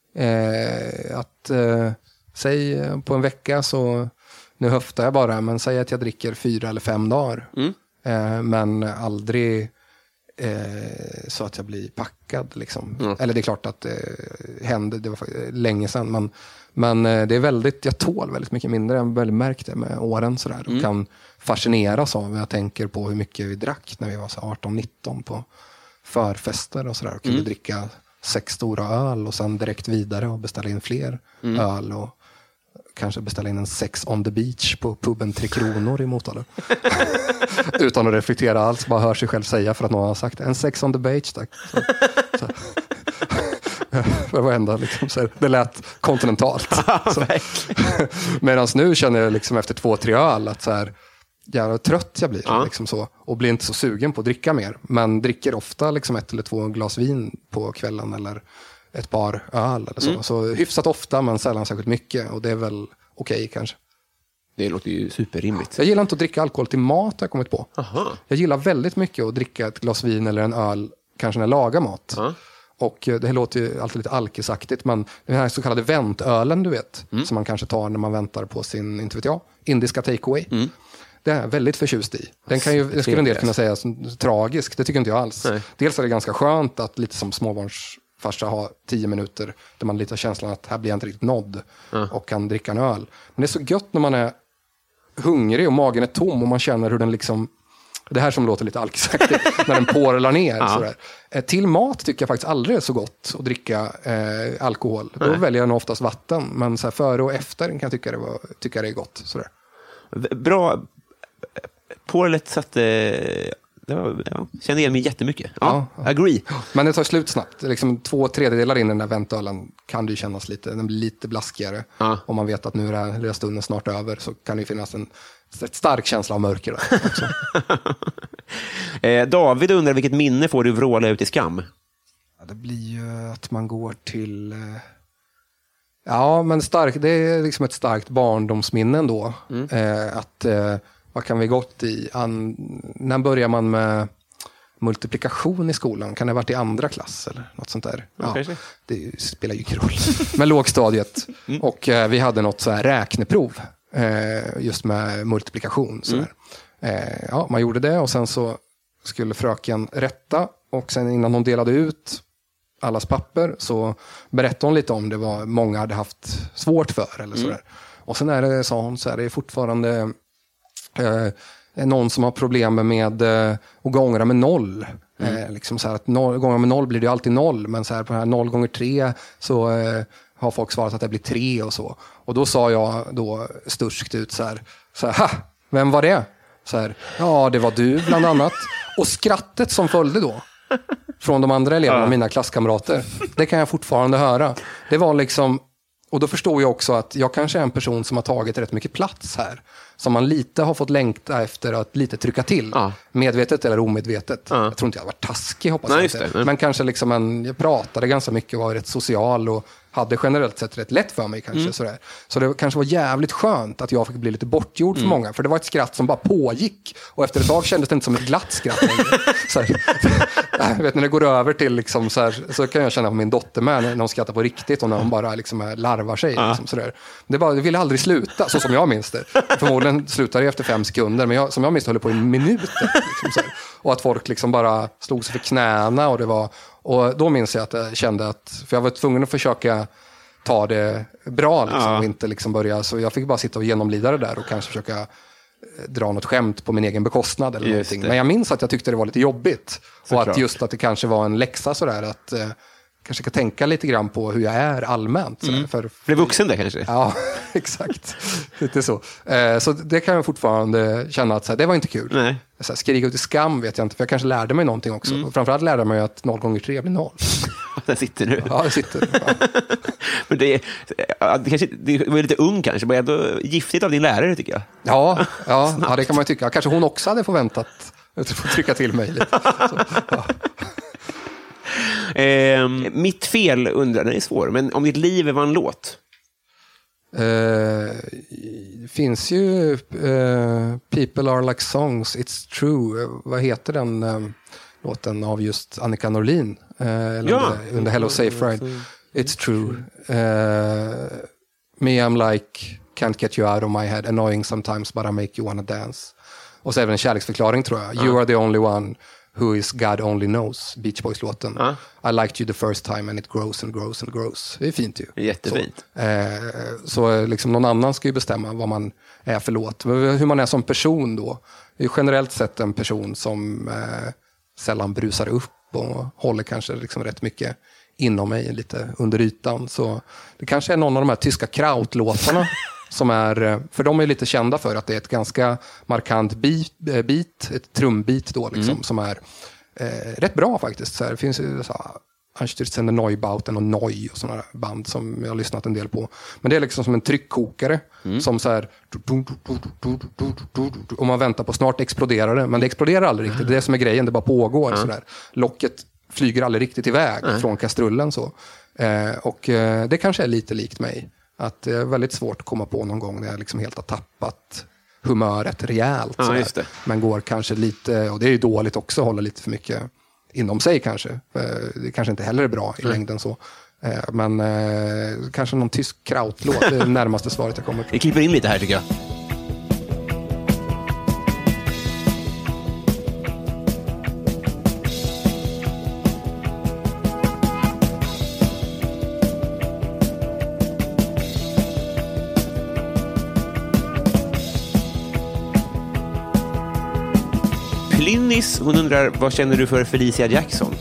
Säg på en vecka så, nu höftar jag bara, men säg att jag dricker 4 eller 5 dagar. Men aldrig så att jag blir packad liksom. Eller det är klart att det hände, det var länge sedan, men det är väldigt, jag tål väldigt mycket mindre. Jag har väldigt märkt det med åren sådär. Och kan fascineras av, jag tänker på hur mycket vi drack när vi var 18-19 på förfester och sådär. Och kunde dricka 6 stora öl och sen direkt vidare och beställa in fler öl och kanske beställa in en sex on the beach på puben 3 Kronor i Motala. Utan att reflektera alls, bara hör sig själv säga för att någon har sagt en sex on the beach, tack. Så. Det var ända liksom, så det lät kontinentalt. Medan nu känner jag liksom efter 2-3 öl att så här, jävla trött jag blir liksom så, och blir inte så sugen på att dricka mer, men dricker ofta liksom 1 eller 2 glas vin på kvällen eller ett par öl eller så. Så hyfsat ofta, men sällan särskilt mycket, och det är väl okej, kanske. Det låter ju superrimligt. Jag gillar inte att dricka alkohol till mat, har jag kommit på. Aha. Jag gillar väldigt mycket att dricka ett glas vin eller en öl, kanske när jag lagar mat. Och det låter ju alltid lite alkisaktigt, men den här så kallade väntölen, du vet, som man kanske tar när man väntar på sin, inte vet jag, indiska takeaway. Det är jag väldigt förtjust i. Den kan ju, det skulle en del kunna säga tragisk, det tycker inte jag alls. Nej. Dels är det ganska skönt att lite som småbarnsfarsa ha 10 minuter där man lite har känslan att här blir jag inte riktigt nådd och kan dricka en öl. Men det är så gött när man är hungrig och magen är tom och man känner hur den liksom, det här som låter lite alkisaktigt, när den porlar ner. Sådär. Till mat tycker jag faktiskt aldrig är så gott att dricka alkohol. Då väljer jag nog oftast vatten, men så här, före och efter kan jag tycka det är gott. Sådär. Bra. Porlet satte... känner igen mig jättemycket. Ja. Agree. Men det tar slut snabbt. Liksom 2/3 in i den där väntölen kan det ju kännas den blir lite blaskigare. Om man vet att nu är den stunden snart över, så kan det finnas en stark känsla av mörker där också. David undrar, vilket minne får du vråla ut i skam? Ja, det blir ju att man går till... Ja, men det är liksom ett starkt barndomsminne ändå. Vad kan vi gått i? När börjar man med multiplikation i skolan? Kan det ha varit i andra klass eller något sånt där? Ja, det spelar ju ingen roll. Men lågstadiet. Och vi hade något så här räkneprov just med multiplikation. Ja, man gjorde det och sen så skulle fröken rätta, och sen innan hon delade ut allas papper så berättade hon lite om det var många hade haft svårt för eller sådär. Och sen sa hon så här, det är fortfarande någon som har problem med att gångra med 0. Liksom så här att gångra med 0 blir det ju alltid 0, men så här på här 0 gånger 3 så har folk svarat att det blir 3 och så. Och då sa jag då sturskt ut så här, vem var det? Så här, ja, det var du bland annat. Och skrattet som följde då från de andra eleverna, mina klasskamrater, det kan jag fortfarande höra. Det var liksom, och då förstod jag också att jag kanske är en person som har tagit rätt mycket plats här. Som man lite har fått längta efter att lite trycka till. Medvetet eller omedvetet. Jag tror inte jag har varit taskig, hoppas jag inte. Men kanske liksom jag pratade ganska mycket och var rätt social och hade generellt sett rätt lätt för mig kanske. Sådär. Så det kanske var jävligt skönt att jag fick bli lite bortgjord för många. För det var ett skratt som bara pågick. Och efter ett tag kändes det inte som ett glatt skratt. Jag vet, när det går över till liksom så kan jag känna på min dotter med när hon skrattar på riktigt och när hon bara liksom larvar sig. Liksom, sådär. Det ville aldrig sluta, så som jag minns det. Förmodligen slutar det efter 5 sekunder, men som jag minns det höll på i minuter. Liksom, och att folk liksom bara slog sig för knäna och då minns jag att jag kände att, för jag var tvungen att försöka ta det bra liksom, och inte liksom börja, så jag fick bara sitta och genomlida det där och kanske försöka dra något skämt på min egen bekostnad eller någonting. Men jag minns att jag tyckte det var lite jobbigt. Och att just att det kanske var en läxa sådär, att kanske ska tänka lite grann på hur jag är allmänt. Blir vuxen det kanske? Ja, exakt. Lite så. Så det kan jag fortfarande känna att det var inte kul. Nej. Så skrika ut i skam vet jag inte, för jag kanske lärde mig någonting också. Och framförallt lärde jag mig att 0 gånger 3 blir 0. Där sitter du. Ja, det sitter. Ja. Men det var lite ung kanske, bara ändå giftigt av din lärare tycker jag. Ja, det kan man ju tycka. Kanske hon också hade förväntat att få trycka till mig lite. Så, ja. Mitt fel undrar, den är svår, men om ditt liv var en låt? Det finns ju People Are Like Songs, It's True. Vad heter den låten av just Annika Norlin? Under Hello Safe Ride. It's True. Me I'm like Can't Get You Out of My Head, Annoying Sometimes But I Make You Wanna Dance. Och så även en kärleksförklaring tror jag. You Are The Only One Who Is God Only Knows, Beach Boys-låten. I liked you the first time and it grows and grows and grows. Det är fint ju. Jättefint. Så liksom någon annan ska ju bestämma vad man är för låt. Hur man är som person då. Det är generellt sett en person som sällan brusar upp och håller kanske liksom rätt mycket inom mig, lite under ytan. Så det kanske är någon av de här tyska krautlåtarna som är, för de är lite kända för att det är ett ganska markant beat, ett trumbit då liksom, som är rätt bra faktiskt. Så här, det finns ju Anstürzen Neubauten och Neu och sådana band som jag har lyssnat en del på. Men det är liksom som en tryckkokare som så här, och man väntar på snart exploderar det, men det exploderar aldrig riktigt. Det är det som är grejen, det bara pågår så där. Locket flyger aldrig riktigt iväg från kastrullen så. Och det kanske är lite likt mig. Att det är väldigt svårt att komma på någon gång när jag liksom helt har tappat humöret rejält. Ja, just det. Men går kanske lite, och det är ju dåligt också, håller lite för mycket inom sig kanske. Det kanske inte heller är bra i längden så. Men kanske någon tysk krautlåt, det är det närmaste svaret jag kommer på. Vi klipper in lite här tycker jag. Plynnis, hon undrar, vad känner du för Felicia Jackson?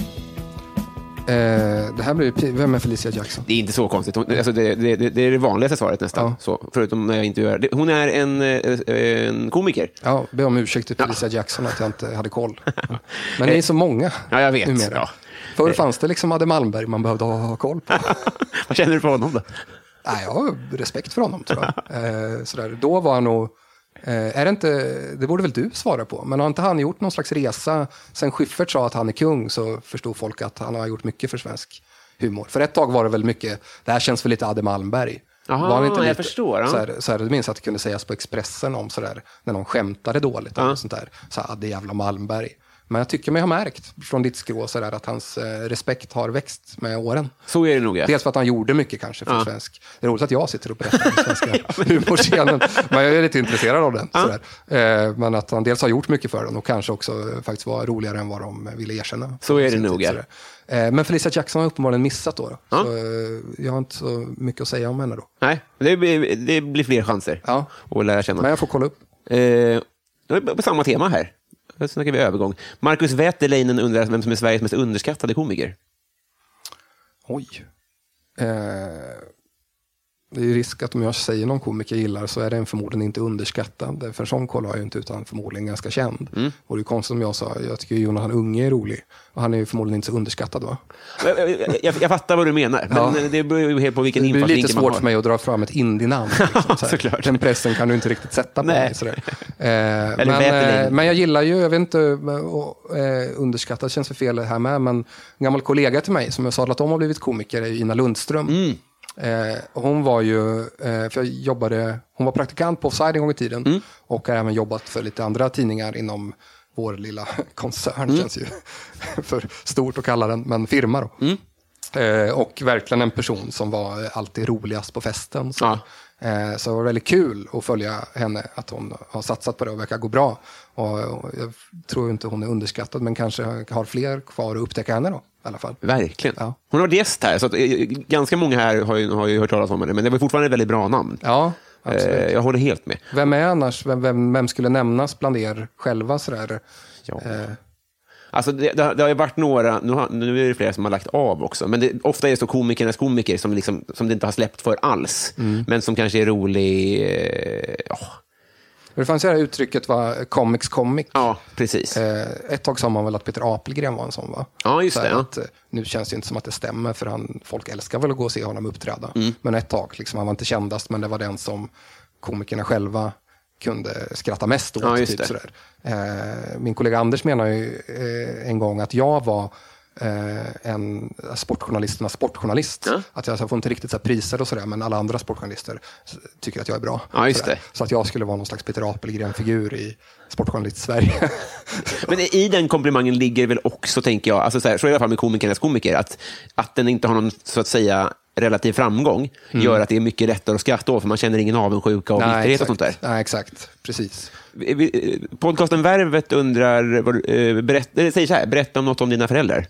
Det här blir vem är Felicia Jackson? Det är inte så konstigt. Alltså det är det vanligaste svaret nästan. Ja. Så, förutom när jag intervjuar. Hon är en komiker. Ja, be om ursäkt till Felicia Jackson att jag inte hade koll. Men det är så många. Ja, jag vet. Numera. Ja. Förr fanns det liksom Adde Malmberg man behövde ha koll på. Vad känner du för honom då? Nej, jag har respekt för honom tror jag. Sådär. Då var han nog... Är det inte, det borde väl du svara på, men har inte han gjort någon slags resa sen Schyffert sa att han är kung, så förstod folk att han har gjort mycket för svensk humor. För ett tag var det väl mycket, det här känns väl lite Adde Malmberg. Aha, var det inte jag lite, förstår. Ja. så här, det minns att det kunde sägas på Expressen om sådär, när någon skämtade dåligt eller sånt där, så här, Adde jävla Malmberg. Men jag tycker mig ha märkt från ditt skrå sådär, att hans respekt har växt med åren. Så är det nog. Ja. Dels för att han gjorde mycket kanske för svensk. Det är roligt att jag sitter och berättar om svenska humorscenen. Men jag är lite intresserad av den. Men att han dels har gjort mycket för den och kanske också faktiskt var roligare än vad de ville erkänna. Så är det nog. Ja. Men Felicia Jackson har uppenbarligen missat då. Så jag har inte så mycket att säga om henne då. Nej, det blir fler chanser att lära känna. Men jag får kolla upp. På samma tema här. Så snackar vi övergång. Marcus Wäterleinen undrar vem som är Sveriges mest underskattade komiker. Oj. Det är ju risk att om jag säger någon komiker gillar så är den förmodligen inte underskattad. För sån koll har jag ju inte, utan förmodligen ganska känd. Och det är konstigt som jag sa, jag tycker Jonathan Unge är rolig. Och han är ju förmodligen inte så underskattad va? Jag fattar vad du menar. Men det beror ju helt på vilken infallsvinkel man har. Det blir lite svårt för mig att dra fram ett indie-namn. Liksom, såklart. Den pressen kan du inte riktigt sätta på mig. Nej. Men jag gillar ju, jag vet inte, underskattad känns för fel här med, men en gammal kollega till mig som jag sadlat om har blivit komiker är Ina Lundström. Hon var ju, för hon var praktikant på Offside en gång i tiden och har även jobbat för lite andra tidningar inom vår lilla koncern, känns ju för stort att kalla den, men firma då. Och verkligen en person som var alltid roligast på festen. Så det var väldigt kul att följa henne, att hon har satsat på det och verkar gå bra. Och jag tror inte hon är underskattad, men kanske har fler kvar att upptäcka henne då. I alla fall. Verkligen. Ja. Hon har gäst här, så att, ganska många här har ju hört talas om henne, men det var fortfarande ett väldigt bra namn. Ja, absolut. Jag håller helt med. Vem är annars? Vem skulle nämnas bland er själva? Sådär? Ja. Alltså det har ju varit några, nu är det flera som har lagt av också, men ofta är det så komikernas komiker som det inte har släppt för alls, men som kanske är rolig. Det fanns ju det här uttrycket var comics comic. Ja, precis. Ett tag sa man väl att Peter Apelgren var en sån va? Ja, just det. Att, nu känns det inte som att det stämmer, för folk älskar väl att gå och se honom uppträda. Men ett tag, liksom, han var inte kändast, men det var den som komikerna själva kunde skratta mest åt. Ja, just typ, det. sådär. Min kollega Anders menar ju en gång att jag var en sportjournalisternas sportjournalist. Att jag får inte riktigt så här priser och sådär, men alla andra sportjournalister tycker att jag är bra. Ja, just det. Så att jag skulle vara någon slags Peter Apelgren-figur i sportjournalist Sverige. Men i den komplimangen ligger väl också, tänker jag, alltså så är det i alla fall med komikernas komiker, att den inte har någon, så att säga, relativ framgång gör att det är mycket lättare att skratta av, för man känner ingen avundsjuka och bitterhet och sånt där. Nej, exakt. Precis. Podcasten Värvet undrar, säger så här, berätta om något om dina föräldrar.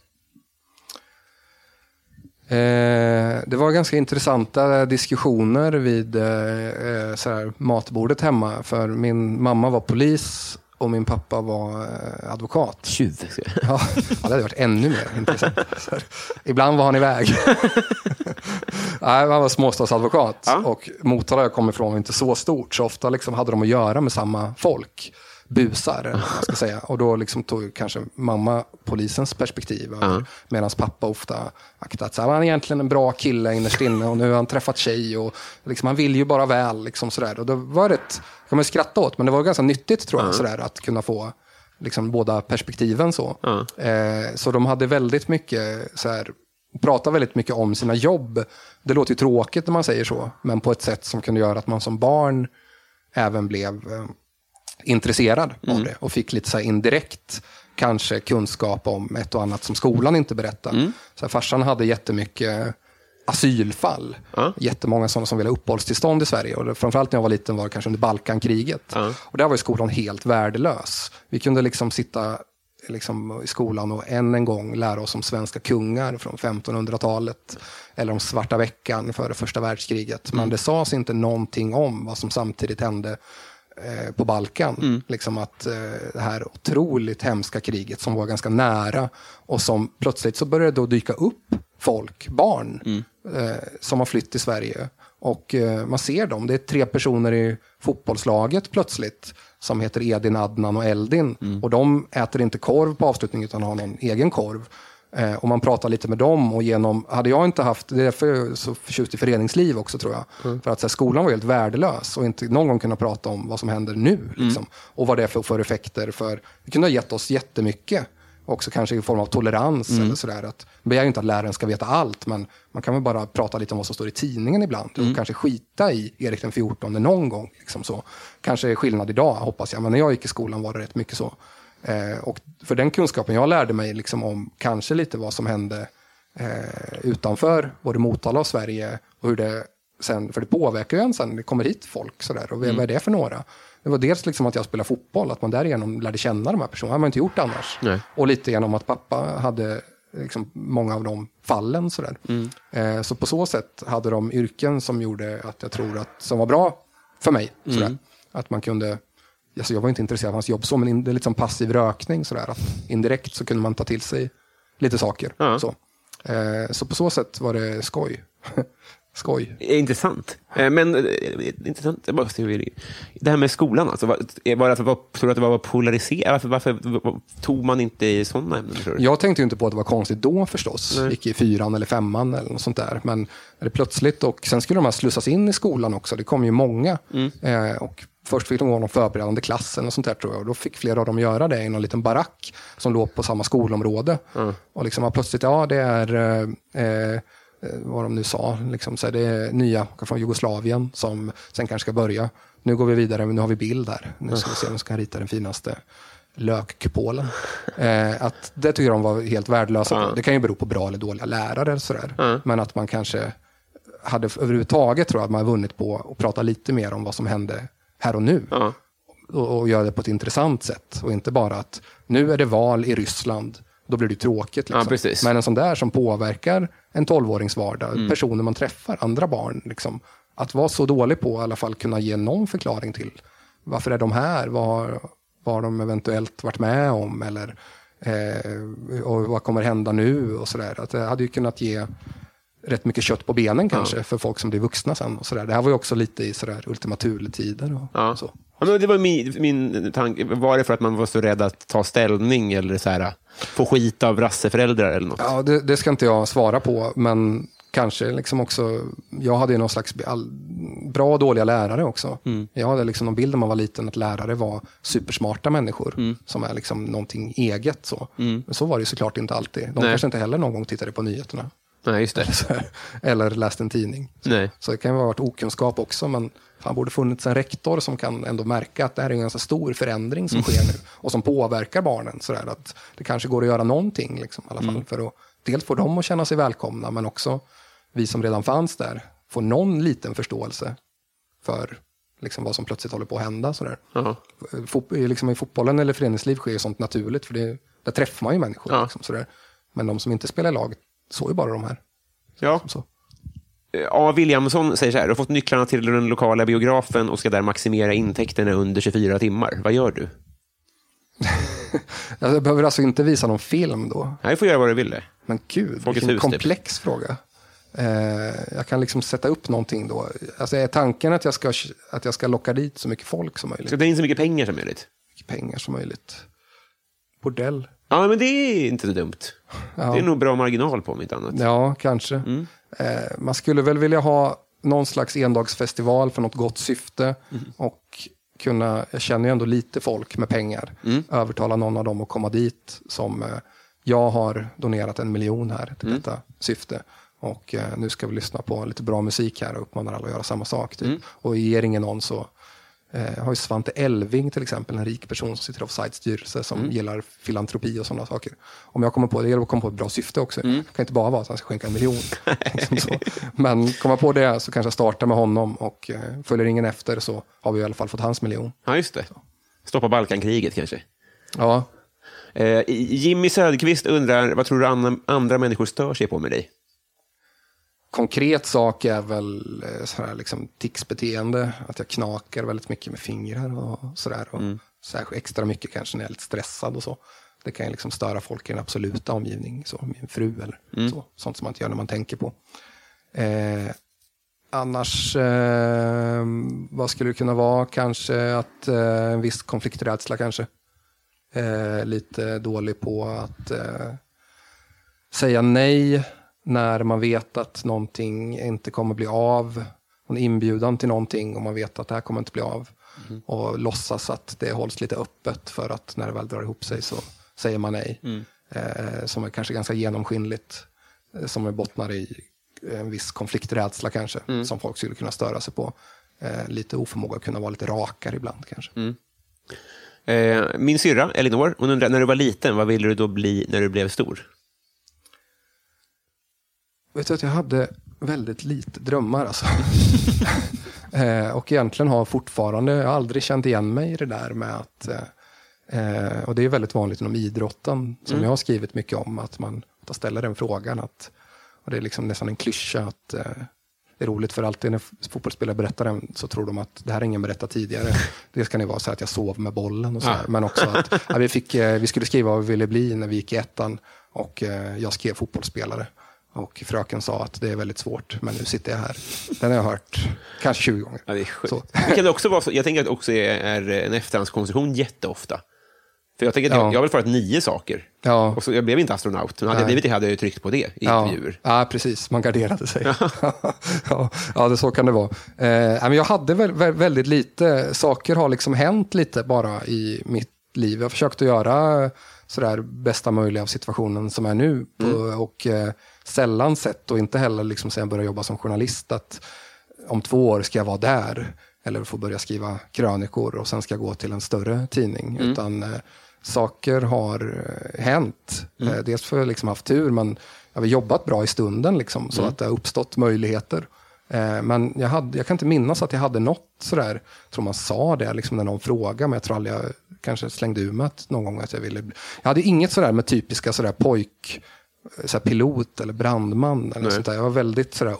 Det var ganska intressanta diskussioner vid sådär, matbordet hemma, för min mamma var polis och min pappa var advokat. Tjuv. Ja, det hade varit ännu mer intressant. Ibland var han iväg. Nej, han var småstadsadvokat och Motala jag kom ifrån var inte så stort, så ofta liksom hade de att göra med samma folk. Busar, man ska säga. Och då liksom tog kanske mamma polisens perspektiv medan pappa ofta aktat sig. Han är egentligen en bra kille innerst inne och nu har han träffat tjej och liksom, han vill ju bara väl liksom sådär. Och det var rätt, kan man skratta åt, men det var ganska nyttigt tror jag sådär, att kunna få liksom båda perspektiven så. Så de hade väldigt mycket så här, pratar väldigt mycket om sina jobb. Det låter ju tråkigt när man säger så, men på ett sätt som kunde göra att man som barn även blev intresserad av det och fick lite så här indirekt kanske kunskap om ett och annat som skolan inte berättar. Så här, farsan hade jättemycket asylfall. Jättemånga sådana som ville ha uppehållstillstånd i Sverige. Och framförallt när jag var liten var det kanske under Balkankriget. Och där var ju skolan helt värdelös. Vi kunde liksom sitta liksom i skolan och än en gång lära oss om svenska kungar från 1500-talet. Eller om svarta veckan före första världskriget. Men det sades inte någonting om vad som samtidigt hände på Balkan. Liksom att det här otroligt hemska kriget som var ganska nära och som plötsligt så började då dyka upp folk, barn som har flytt till Sverige och man ser dem, det är 3 personer i fotbollslaget plötsligt som heter Edin, Adnan och Eldin och de äter inte korv på avslutningen utan har någon egen korv. Och man pratar lite med dem och hade jag inte haft, det är därför jag är så förtjust i föreningsliv också tror jag. För att så här, skolan var helt värdelös och inte någon gång kunna prata om vad som händer nu. Liksom. Och vad det är för effekter. För det kunde ha gett oss jättemycket. Också kanske i form av tolerans eller sådär. Att begär ju inte att läraren ska veta allt, men man kan väl bara prata lite om vad som står i tidningen ibland. Och kanske skita i Erik den 14 någon gång. Liksom så. Kanske är skillnad idag, hoppas jag. Men när jag gick i skolan var det rätt mycket så. Och för den kunskapen jag lärde mig liksom om kanske lite vad som hände utanför både Motala och Sverige och hur det sen, för det påverkar ju en sen, det kommer hit folk sådär och vad är det för några? Det var dels liksom att jag spelade fotboll, att man därigenom lärde känna de här personerna, det har man inte gjort annars. Nej. Och lite genom att pappa hade liksom många av de fallen sådär. Så på så sätt hade de yrken som gjorde att jag tror att, som var bra för mig sådär. Att man kunde, alltså jag var inte intresserad av hans jobb så, men det är lite som passiv rökning sådär, att indirekt så kunde man ta till sig lite saker. Så på så sätt var det skoj. Skoj. Intressant. Men intressant, det här med skolan alltså, tror du att det var polariserat? Varför tog man inte i sådana ämnen? Tror du? Jag tänkte ju inte på att det var konstigt då förstås. Gick i 4 eller 5 eller något sånt där. Men det plötsligt, och sen skulle de här slussas in i skolan också. Det kom ju många. Och först fick de gå någon förberedande klassen och sånt där tror jag. Och då fick flera av dem göra det i någon liten barack som låg på samma skolområde. Och liksom plötsligt, det är vad de nu sa, liksom, så är det nya från Jugoslavien som sen kanske ska börja. Nu går vi vidare, men nu har vi bild här. Nu ska vi se om vi ska rita den finaste lökkupolen. Att det tycker de var helt värdelösa. Det kan ju bero på bra eller dåliga lärare sådär. Men att man kanske hade överhuvudtaget tror jag att man har vunnit på att prata lite mer om vad som hände här och nu. Och göra det på ett intressant sätt. Och inte bara att nu är det val i Ryssland. Då blir det tråkigt. Liksom. Men en sån där som påverkar en 12-årings vardag, personer man träffar, andra barn. Liksom, att vara så dålig på i alla fall kunna ge någon förklaring till varför är de här, vad har de eventuellt varit med om eller och vad kommer hända nu och sådär. Att det hade ju kunnat ge rätt mycket kött på benen kanske för folk som blir vuxna sen och sådär. Det här var ju också lite i sådär Ultima Thule-tider och så. Ja, men det var min tanke. Var det för att man var så rädd att ta ställning eller så här, få skit av rasseföräldrar eller något? Ja, det ska inte jag svara på, men kanske liksom också, jag hade ju någon slags bra och dåliga lärare också. Jag hade liksom någon bild när man var liten att lärare var supersmarta människor som är liksom någonting eget så. Men så var det ju såklart inte alltid. De kanske inte heller någon gång tittade på nyheterna. Nej, just det. Eller läste en tidning. Så det kan ju ha varit okunskap också, men han borde funnits en rektor som kan ändå märka att det här är en ganska stor förändring som sker nu och som påverkar barnen sådär, att det kanske går att göra någonting liksom, i alla fall för att dels få dem att känna sig välkomna, men också vi som redan fanns där får någon liten förståelse för liksom, vad som plötsligt håller på att hända sådär. Liksom i fotbollen eller föreningsliv sker ju sånt naturligt, för där träffar man ju människor liksom, sådär. Men de som inte spelar i lag så är bara de här. Så. A. Williamson säger så här: du har fått nycklarna till den lokala biografen och ska där maximera intäkterna under 24 timmar. Vad gör du? Jag behöver alltså inte visa någon film då. Nej, du får göra vad du vill. Men gud, vilken komplex fråga. Jag kan liksom sätta upp någonting då. Alltså är tanken att jag ska locka dit så mycket folk som möjligt? Ska ta in så mycket pengar som möjligt? Mycket pengar som möjligt. Bordell. Ja, men det är inte så dumt. Det är nog bra marginal på, om inte annat. Ja, kanske. Man skulle väl vilja ha någon slags endagsfestival för något gott syfte och jag känner ju ändå lite folk med pengar. Övertala någon av dem att komma dit som jag har donerat 1 miljon här till detta syfte. Och nu ska vi lyssna på lite bra musik här och uppmanar alla att göra samma sak. Typ. Och ger ingen någon så har ju Svante Elving till exempel, en rik person som sitter i Offsides styrelse som gillar filantropi och sådana saker. Om jag kommer på det, gäller att komma på ett bra syfte också. Det kan inte bara vara att han ska skänka 1 miljon. Så. Men komma på det så kanske jag startar med honom och följer ingen efter så har vi i alla fall fått hans miljon. Ja, just det. Stoppa Balkankriget kanske. Ja. Jimmy Söderqvist undrar, vad tror du andra människor stör sig på med dig? Konkret sak är väl sådär liksom ticsbeteende, att jag knakar väldigt mycket med fingrar och sådär. Och särskilt extra mycket kanske när jag är lite stressad och så. Det kan ju liksom störa folk i en absoluta omgivning, så min fru eller så. Sånt som man inte gör när man tänker på. Annars, vad skulle det kunna vara? Kanske att en viss konflikträdsla kanske. Lite dålig på att säga nej när man vet att någonting inte kommer bli av. En inbjudan till någonting och man vet att det här kommer inte bli av. Och låtsas att det hålls lite öppet för att när det väl drar ihop sig så säger man nej. Som är kanske ganska genomskinligt. Som är bottnar i en viss konflikträdsla kanske. Som folk skulle kunna störa sig på. Lite oförmåga att kunna vara lite rakare ibland kanske. Min syrra, Elinor, hon undrar, när du var liten, vad ville du då bli när du blev stor? Vet du att jag hade väldigt lite drömmar alltså. Och egentligen har fortfarande, jag har aldrig känt igen mig i det där med att, och det är väldigt vanligt inom idrotten som jag har skrivit mycket om, att man ställer den frågan att, och det är liksom nästan en klyscha att det är roligt för alltid när fotbollsspelare berättar den så tror de att det här är ingen berättat tidigare. Det ska ni vara så att jag sov med bollen och så här. Men också att vi skulle skriva vad vi ville bli när vi gick i ettan och jag skrev fotbollsspelare. Och fröken sa att det är väldigt svårt, men nu sitter jag här. Den har jag hört kanske 20 gånger. Ja, det är sjukt. Det kan det också vara så, jag tänker att det också är en efterhandskonstruktion jätteofta. För jag tänker att jag har väl förut 9 saker. Ja. Och så jag blev inte astronaut. Men hade jag blivit det hade jag ju tryckt på det i intervjuer. Ja, precis. Man garderade sig. Ja, så kan det vara. Men jag hade väldigt lite. Saker har liksom hänt lite bara i mitt liv. Jag har försökt att göra sådär bästa möjliga av situationen som är nu. Och sällan sett och inte heller liksom sen börja jobba som journalist att om 2 år ska jag vara där. Eller få börja skriva krönikor och sen ska jag gå till en större tidning. Utan saker har hänt. Dels för jag liksom haft tur, men jag har jobbat bra i stunden liksom, så att det har uppstått möjligheter. Men jag kan inte minnas att jag hade något sådär, jag tror man sa det liksom när någon frågade, men jag tror aldrig jag kanske slängde ur mig någon gång att jag ville. Jag hade inget sådär med typiska sådär sådär pilot eller brandman eller sånt där. Jag var väldigt sådär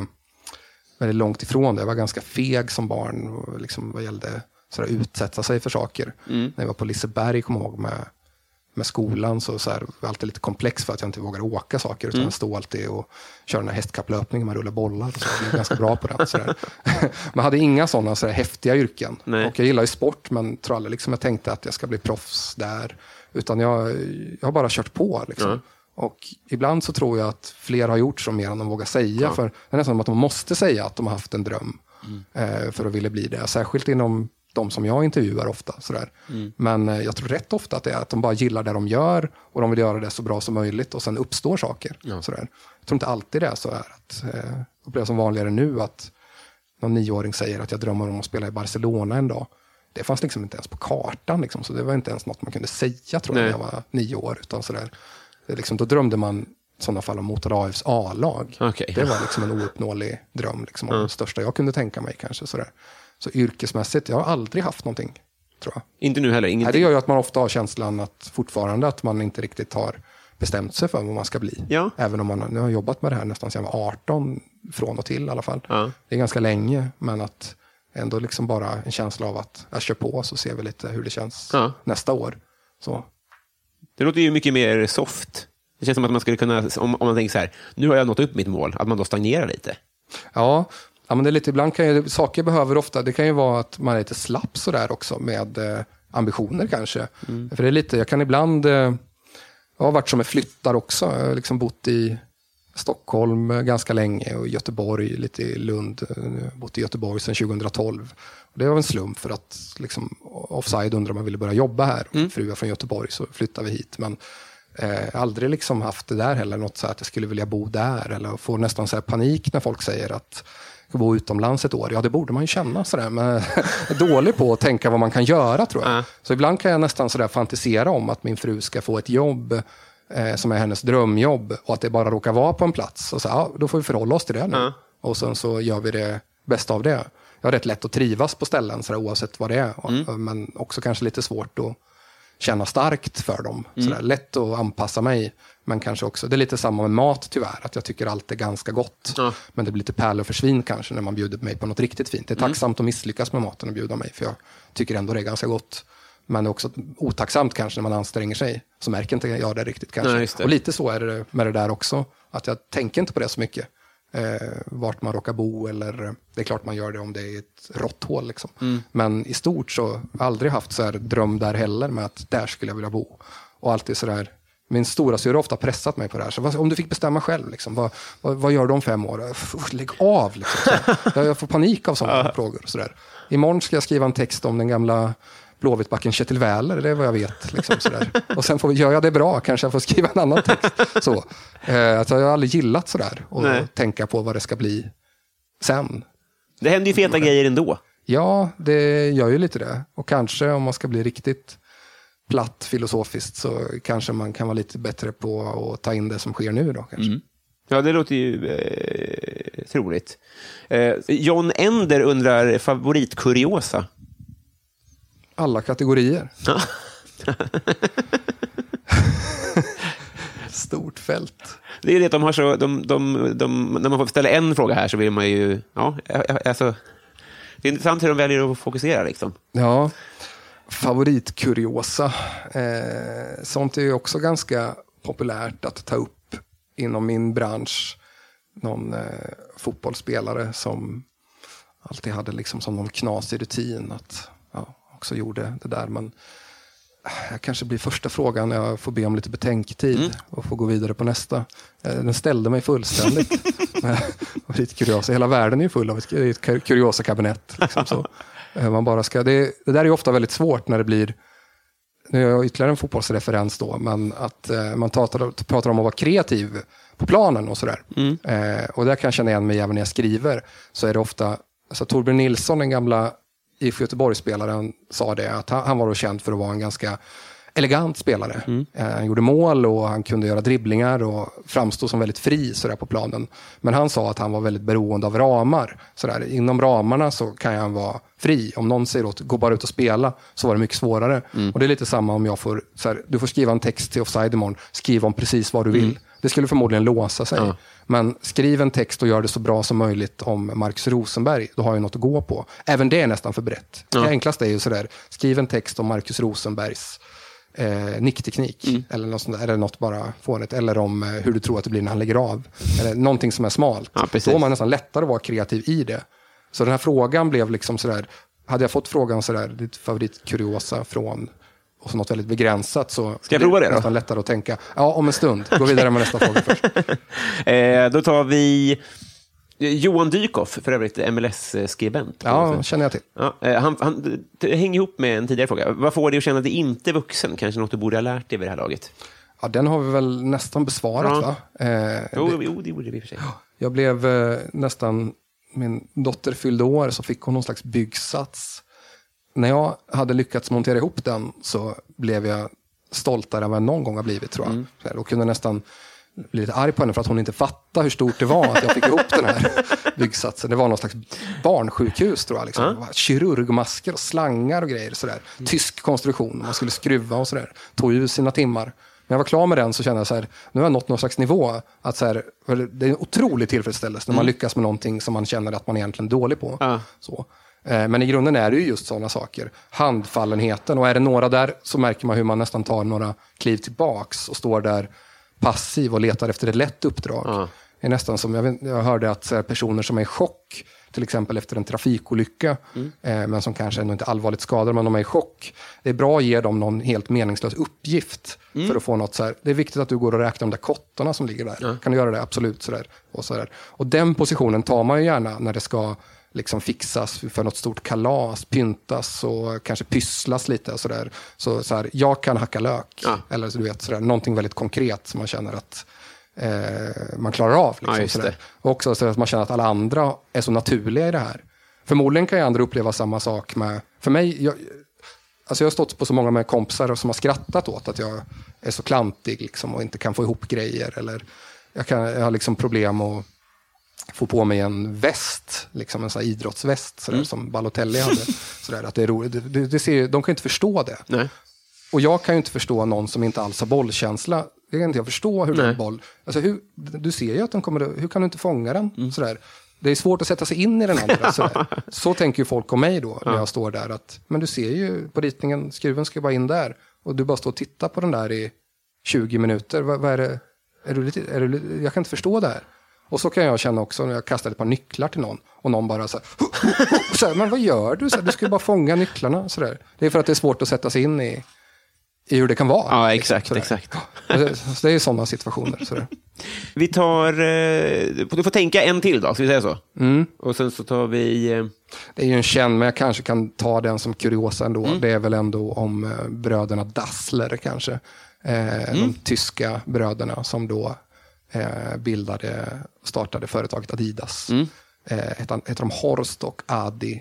väldigt långt ifrån det. Jag var ganska feg som barn och liksom vad gällde sådär utsätta sig för saker. När jag var på Liseberg, kom ihåg med skolan så var det alltid lite komplex för att jag inte vågade åka saker utan jag stod alltid och körde den här hästkapplöpningen med rulla bollar och så. Jag blev ganska bra på den. Sådär. Man hade inga sådana sådär häftiga yrken. Nej. Och jag gillar ju sport, men tror aldrig liksom jag tänkte att jag ska bli proffs där. Utan jag har bara kört på liksom. Och ibland så tror jag att fler har gjort så mer än de vågar säga. För det är nästan som att de måste säga att de har haft en dröm för att vilja bli det. Särskilt inom de som jag intervjuar ofta. Sådär. Men jag tror rätt ofta att det är att de bara gillar det de gör och de vill göra det så bra som möjligt och sen uppstår saker. Sådär. Jag tror inte alltid det är så här. Det blir som vanligare nu att någon 9-åring säger att jag drömmer om att spela i Barcelona en dag. Det fanns liksom inte ens på kartan. Liksom, så det var inte ens något man kunde säga tror jag när jag var 9 år. Utan sådär. Liksom, då drömde man i sådana fall om Motala AFs A-lag. Okay. Det var liksom en ouppnåelig dröm. Liksom, om det största jag kunde tänka mig kanske. Sådär. Så yrkesmässigt, jag har aldrig haft någonting, tror jag. Inte nu heller? Ingenting. Det gör ju att man ofta har känslan att fortfarande att man inte riktigt har bestämt sig för vad man ska bli. Ja. Även om man nu har jobbat med det här nästan sedan jag var 18, från och till i alla fall. Ja. Det är ganska länge, men att ändå liksom bara en känsla av att jag kör på så ser vi lite hur det känns nästa år. Så. Det låter ju mycket mer soft. Det känns som att man skulle kunna, om man tänker så här, nu har jag nått upp mitt mål, att man då stagnerar lite. Ja, men det är lite, ibland kan ju, saker behöver ofta, det kan ju vara att man är lite slapp sådär också med ambitioner kanske. För det är lite, jag kan ibland, jag har varit som en flyttar också, jag har liksom bott i Stockholm ganska länge och Göteborg, lite i Lund, bott i Göteborg sedan 2012. Och det var en slump för att liksom, Offside undrar om man ville börja jobba här. Fru är från Göteborg så flyttade vi hit. Men Aldrig liksom haft det där heller, något så att jag skulle vilja bo där, eller få nästan så här panik när folk säger att jag bo utomlands ett år. Ja, det borde man ju känna sådär, men jag är dålig på att tänka vad man kan göra, tror jag. Så ibland kan jag nästan sådär fantisera om att min fru ska få ett jobb som är hennes drömjobb, och att det bara råkar vara på en plats. Och så, ja, då får vi förhålla oss till det nu. Och sen så gör vi det bästa av det. Jag har rätt lätt att trivas på ställen sådär, oavsett vad det är. Men också kanske lite svårt att känna starkt för dem. Sådär, lätt att anpassa mig. Men kanske också, det är lite samma med mat tyvärr. Att jag tycker allt är ganska gott. Men det blir lite pärl och försvinn kanske när man bjuder mig på något riktigt fint. Det är tacksamt att misslyckas med maten och bjuda mig. För jag tycker ändå det är ganska gott. Men det är också otacksamt kanske när man anstränger sig. Så märker inte jag det riktigt kanske. Nej, och lite så är det med det där också. Att jag tänker inte på det så mycket. Vart man råkar bo, eller det är klart man gör det om det är ett råtthål liksom. Men i stort så har jag aldrig haft så här dröm där heller med att där skulle jag vilja bo. Och alltid så där, min stora syster har ofta pressat mig på det här. Så om du fick bestämma själv liksom, vad gör du om 5 år? Lägg av liksom. Jag får panik av sådana frågor så där. Imorgon ska jag skriva en text om den gamla Blåvittbacken Kjetil Wähler, det är vad jag vet liksom, sådär. Och sen gör jag det bra, kanske jag får skriva en annan text så. Alltså, jag har aldrig gillat sådär och tänka på vad det ska bli sen. Det händer ju feta grejer ändå. Ja, det gör ju lite det. Och kanske om man ska bli riktigt platt filosofiskt så kanske man kan vara lite bättre på att ta in det som sker nu då kanske. Ja, det låter ju troligt. John Ender undrar favoritkuriosa. Alla kategorier. Stort fält. Det är det att de har så... när man får ställa en fråga här så vill man ju... Ja, alltså, det är intressant hur de väljer att fokusera liksom. Ja, favoritkuriosa. Sånt är ju också ganska populärt att ta upp inom min bransch. Någon fotbollsspelare som alltid hade liksom som någon knasig rutin att... också gjorde det där, men jag kanske blir första frågan när jag får be om lite betänktid och får gå vidare på nästa. Den ställde mig fullständigt. Kuriosa. Hela världen är ju full av ett kuriosa kabinett. Liksom, så. Man bara ska, det där är ju ofta väldigt svårt när det blir, nu är jag ytterligare en fotbollsreferens då, men att man pratar om att vara kreativ på planen och sådär. Och där kan jag känna igen mig även när jag skriver, så är det ofta, alltså Torbjörn Nilsson, den gamla IFK Göteborg-spelaren, sa det att han var känd för att vara en ganska elegant spelare. Han gjorde mål och han kunde göra dribblingar och framstod som väldigt fri sådär på planen. Men han sa att han var väldigt beroende av ramar. Sådär. Inom ramarna så kan han vara fri. Om någon säger åt, gå bara ut och spela, så var det mycket svårare. Och det är lite samma om jag får, såhär, du får skriva en text till Offside imorgon, skriv om precis vad du vill. Det skulle förmodligen låsa sig. Men skriv en text och gör det så bra som möjligt om Marcus Rosenberg. Då har jag något att gå på. Även det är nästan för brett. Det enklaste är ju sådär, skriv en text om Marcus Rosenbergs nickteknik. Eller något sånt där, eller något bara fånigt. Eller om hur du tror att det blir när han lägger av. Eller någonting som är smalt. Då har man nästan lättare att vara kreativ i det. Så den här frågan blev liksom sådär, hade jag fått frågan sådär, ditt favoritkuriosa från och så något väldigt begränsat, så ska jag prova det då? Nästan lättare att tänka. Ja, om en stund. Gå vidare med nästa fråga först. Då tar vi Johan Dykhoff, för övrigt MLS-skribent. Ja, känner jag till. Ja, han hänger ihop med en tidigare fråga. Vad får dig att känna att det inte är vuxen? Kanske något du borde ha lärt dig vid det här laget? Ja, den har vi väl nästan besvarat, va? Jo, det borde vi för sig. Jag blev nästan... Min dotter fyllde år, så fick hon någon slags byggsats. När jag hade lyckats montera ihop den så blev jag stoltare än vad jag någon gång har blivit, tror jag. Och kunde nästan bli lite arg på henne för att hon inte fattade hur stort det var att jag fick ihop den här byggsatsen. Det var någon slags barnsjukhus, tror jag. Liksom. Kirurgmasker och slangar och grejer. Sådär. Tysk konstruktion, man skulle skruva och sådär. Tog ju sina timmar. När jag var klar med den så kände jag så här, nu har jag nått någon slags nivå. Att så här, det är en otrolig tillfredsställelse när man lyckas med någonting som man känner att man är egentligen dålig på. Så. Men i grunden är det ju just sådana saker. Handfallenheten. Och är det några där så märker man hur man nästan tar några kliv tillbaks och står där passiv och letar efter ett lätt uppdrag. Det är nästan som, jag hörde att så här, personer som är i chock, till exempel efter en trafikolycka, men som kanske ändå inte allvarligt skadar, men de är i chock. Det är bra att ge dem någon helt meningslös uppgift för att få något så här. Det är viktigt att du går och räknar de där kottorna som ligger där. Kan du göra det? Absolut. Så där. Och den positionen tar man ju gärna när det ska liksom fixas för något stort kalas, pyntas och kanske pysslas lite och sådär. Så här, jag kan hacka lök. Eller så du vet, sådär, någonting väldigt konkret som man känner att man klarar av. Liksom, sådär. Och också så att man känner att alla andra är så naturliga i det här. Förmodligen kan ju andra uppleva samma sak med... För mig, jag har stått på så många med kompisar som har skrattat åt att jag är så klantig liksom, och inte kan få ihop grejer. Eller jag har liksom problem att få på mig en väst, liksom en sån här idrottsväst sådär, som Balotelli hade. Sådär, att det är roligt. De kan ju inte förstå det. Nej. Och jag kan ju inte förstå någon som inte alls har bollkänsla. Jag kan inte förstå hur den boll... Alltså du ser ju att den kommer... Hur kan du inte fånga den? Sådär. Det är svårt att sätta sig in i den andra. Så tänker ju folk om mig då när jag står där. Men du ser ju på ritningen, skruven ska bara in där. Och du bara står och tittar på den där i 20 minuter. Vad är det? Jag kan inte förstå det här. Och så kan jag känna också när jag kastar ett par nycklar till någon. Och någon bara så här, men vad gör du? Du ska ju bara fånga nycklarna. Så där. Det är för att det är svårt att sätta sig in i hur det kan vara. Ja, exakt. Så det är sådana situationer. Sådär. Vi tar... Du får tänka en till då, ska vi säga så? Och sen så tar vi... Det är ju en känd, men jag kanske kan ta den som kuriosa ändå. Det är väl ändå om bröderna Dassler kanske. De tyska bröderna som då startade företaget Adidas. Heter de Horst och Adi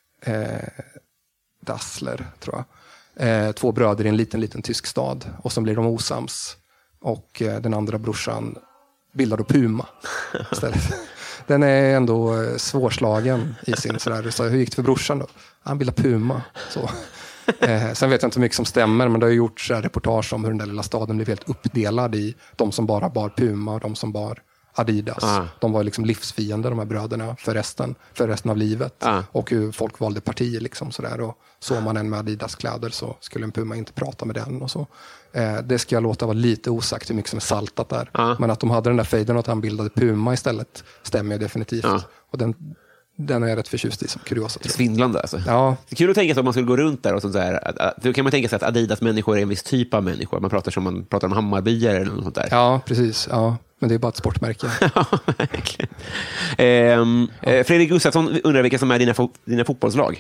Dassler, tror jag. 2 bröder i en liten tysk stad. Och så blir de osams. Och den andra brorsan bildar då Puma istället. Den är ändå svårslagen i sin sådär. Så hur gick det för brorsan då? Han bildar Puma. Så. Sen vet jag inte hur mycket som stämmer, men det har gjorts reportage om hur den där lilla staden blev helt uppdelad i de som bara bar Puma och de som bar Adidas. De var liksom livsfiender, de här bröderna, för resten av livet. Och hur folk valde partier liksom sådär. Och såg man en med Adidas-kläder så skulle en Puma inte prata med den och så. Det ska jag låta vara lite osagt hur mycket som är saltat där. Men att de hade den där fejden och att han bildade Puma istället stämmer definitivt. Och den är jag rätt förtjust i som kuriosa. Svindlande alltså. Ja. Det är kul att tänka sig om man skulle gå runt där och så här. Då kan man tänka sig att Adidas-människor är en viss typ av människor. Man pratar om Hammarbyar eller något sånt där. Ja, precis. Ja. Men det är bara ett sportmärke. Ja, verkligen. Fredrik Gustafsson undrar vilka som är dina fotbollslag.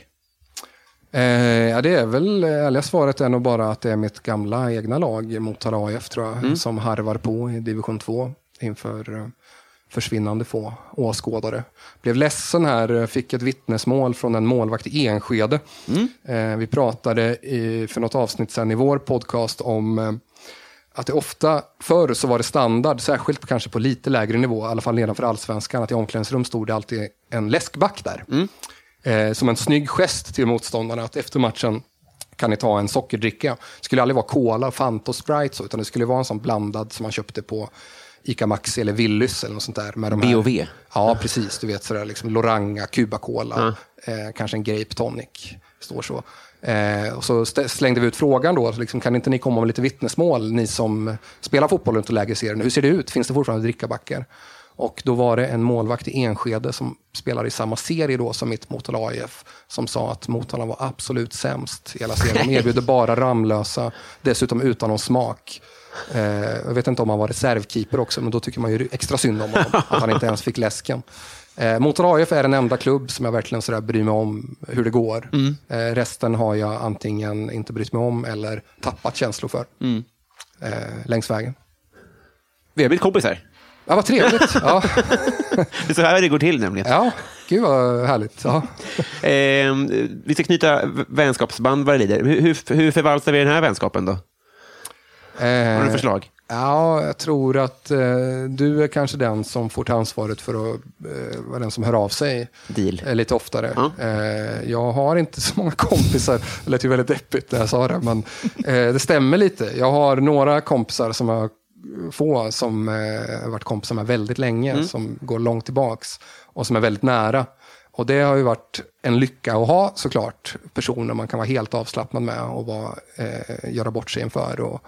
Ja, det är väl ärliga svaret är nog bara att det är mitt gamla egna lag Motala AF tror jag, som harvar på i division 2 inför försvinnande få åskådare. Blev ledsen här, fick ett vittnesmål från en målvakt i Enskede. Vi pratade för något avsnitt sedan i vår podcast om att det ofta, förr så var det standard, särskilt kanske på lite lägre nivå, i alla fall nedanför allsvenskan, att i omklädningsrum stod det alltid en läskback där. Som en snygg gest till motståndarna att efter matchen kan ni ta en sockerdricka. Det skulle aldrig vara cola, Fanta och Sprite så, utan det skulle vara en sån blandad som man köpte på Ica Maxi eller Willys eller något sånt där. Med B&V. Ja, precis. Du vet sådär liksom Loranga, Cuba Cola, kanske en Grape Tonic. Står så. Och så slängde vi ut frågan då, liksom, kan inte ni komma med lite vittnesmål, ni som spelar fotboll runt och lägger serien. Hur ser det ut? Finns det fortfarande drickabackar? Och då var det en målvakt i Enskede som spelar i samma serie då som mitt Motala AIF som sa att Motala var absolut sämst i hela serien. De erbjuder bara ramlösa, dessutom utan någon smak. Jag vet inte om han var reservkeeper också, men då tycker man ju extra synd om honom, att han inte ens fick läsken. Motala AIF är den enda klubb som jag verkligen sådär bryr mig om hur det går. Resten har jag antingen inte brytt mig om eller tappat känslor för. Längs vägen. Vi har blivit kompisar. Ja, vad trevligt. Ja. Det är så här det går till nämligen. Ja, gud vad härligt. Ja. Vi ska knyta vänskapsband vad det lider. Hur förvaltar vi den här vänskapen då? Har du förslag? Ja, jag tror att du är kanske den som får ta ansvaret för att vara den som hör av sig lite oftare. Jag har inte så många kompisar, det lät ju väldigt deppigt när jag sa det, men det stämmer lite. Jag har några kompisar som har som har varit kompisar med väldigt länge, som går långt tillbaks och som är väldigt nära. Och det har ju varit en lycka att ha såklart personer man kan vara helt avslappnad med och göra bort sig inför och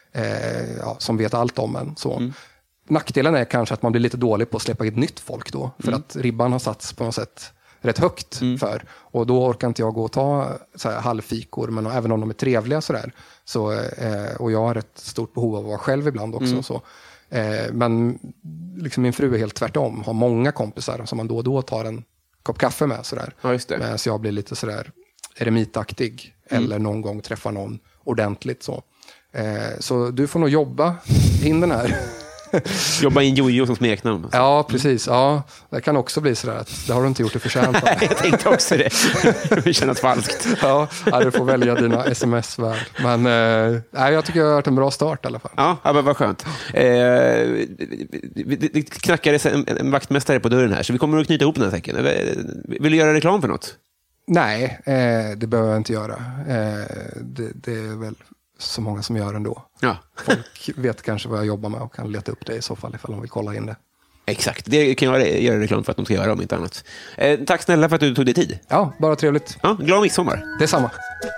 som vet allt om en. Så. Nackdelen är kanske att man blir lite dålig på att släppa in nytt folk då, för att ribban har satts på något sätt rätt högt för. Och då orkar inte jag gå och ta så här halvfikor, men även om de är trevliga sådär. Så, och jag har ett stort behov av att vara själv ibland också. Så. Men liksom min fru är helt tvärtom. Har många kompisar som man då och då tar en kopp kaffe med sådär. Ja, just det. Medan jag blir lite sådär eremitaktig. Eller någon gång träffa någon ordentligt så. Så du får nog jobba in den här. Jobba in Jojo som smeknamn. Ja, precis. Ja, det kan också bli sådär att det har du inte gjort det förtjänt av. Jag tänkte också det. Det känns falskt. Ja, du får välja dina sms-värld. Men jag tycker jag har varit en bra start i alla fall. Ja, men vad skönt. Det knackades en vaktmästare på dörren här, så vi kommer att knyta ihop den här säcken. Vill du göra reklam för något? Nej, det behöver jag inte göra. Det är väl så många som gör ändå. Ja. Folk vet kanske vad jag jobbar med och kan leta upp det i så fall ifall de vill kolla in det. Exakt, det kan jag göra reklam för att de ska göra om inte annat. Tack snälla för att du tog dig tid. Ja, bara trevligt. Ja, glad midsommar. Detsamma.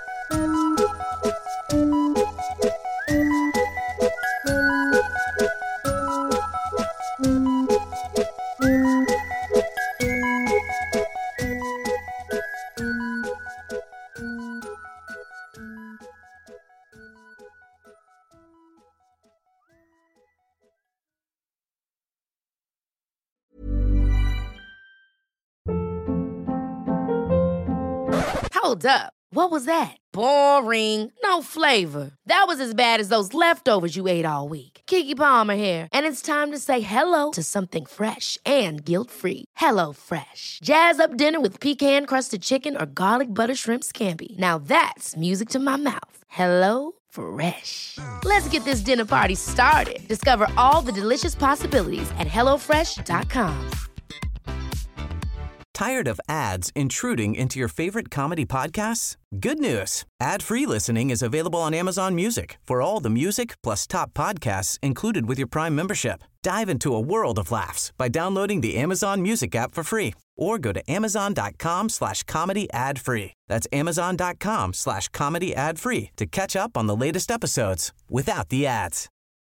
Hold up. What was that? Boring. No flavor. That was as bad as those leftovers you ate all week. Keke Palmer here, and it's time to say hello to something fresh and guilt-free. Hello Fresh. Jazz up dinner with pecan-crusted chicken or garlic butter shrimp scampi. Now that's music to my mouth. Hello Fresh. Let's get this dinner party started. Discover all the delicious possibilities at hellofresh.com. Tired of ads intruding into your favorite comedy podcasts? Good news. Ad-free listening is available on Amazon Music for all the music plus top podcasts included with your Prime membership. Dive into a world of laughs by downloading the Amazon Music app for free or go to amazon.com/comedy ad-free. That's amazon.com/comedy ad-free to catch up on the latest episodes without the ads.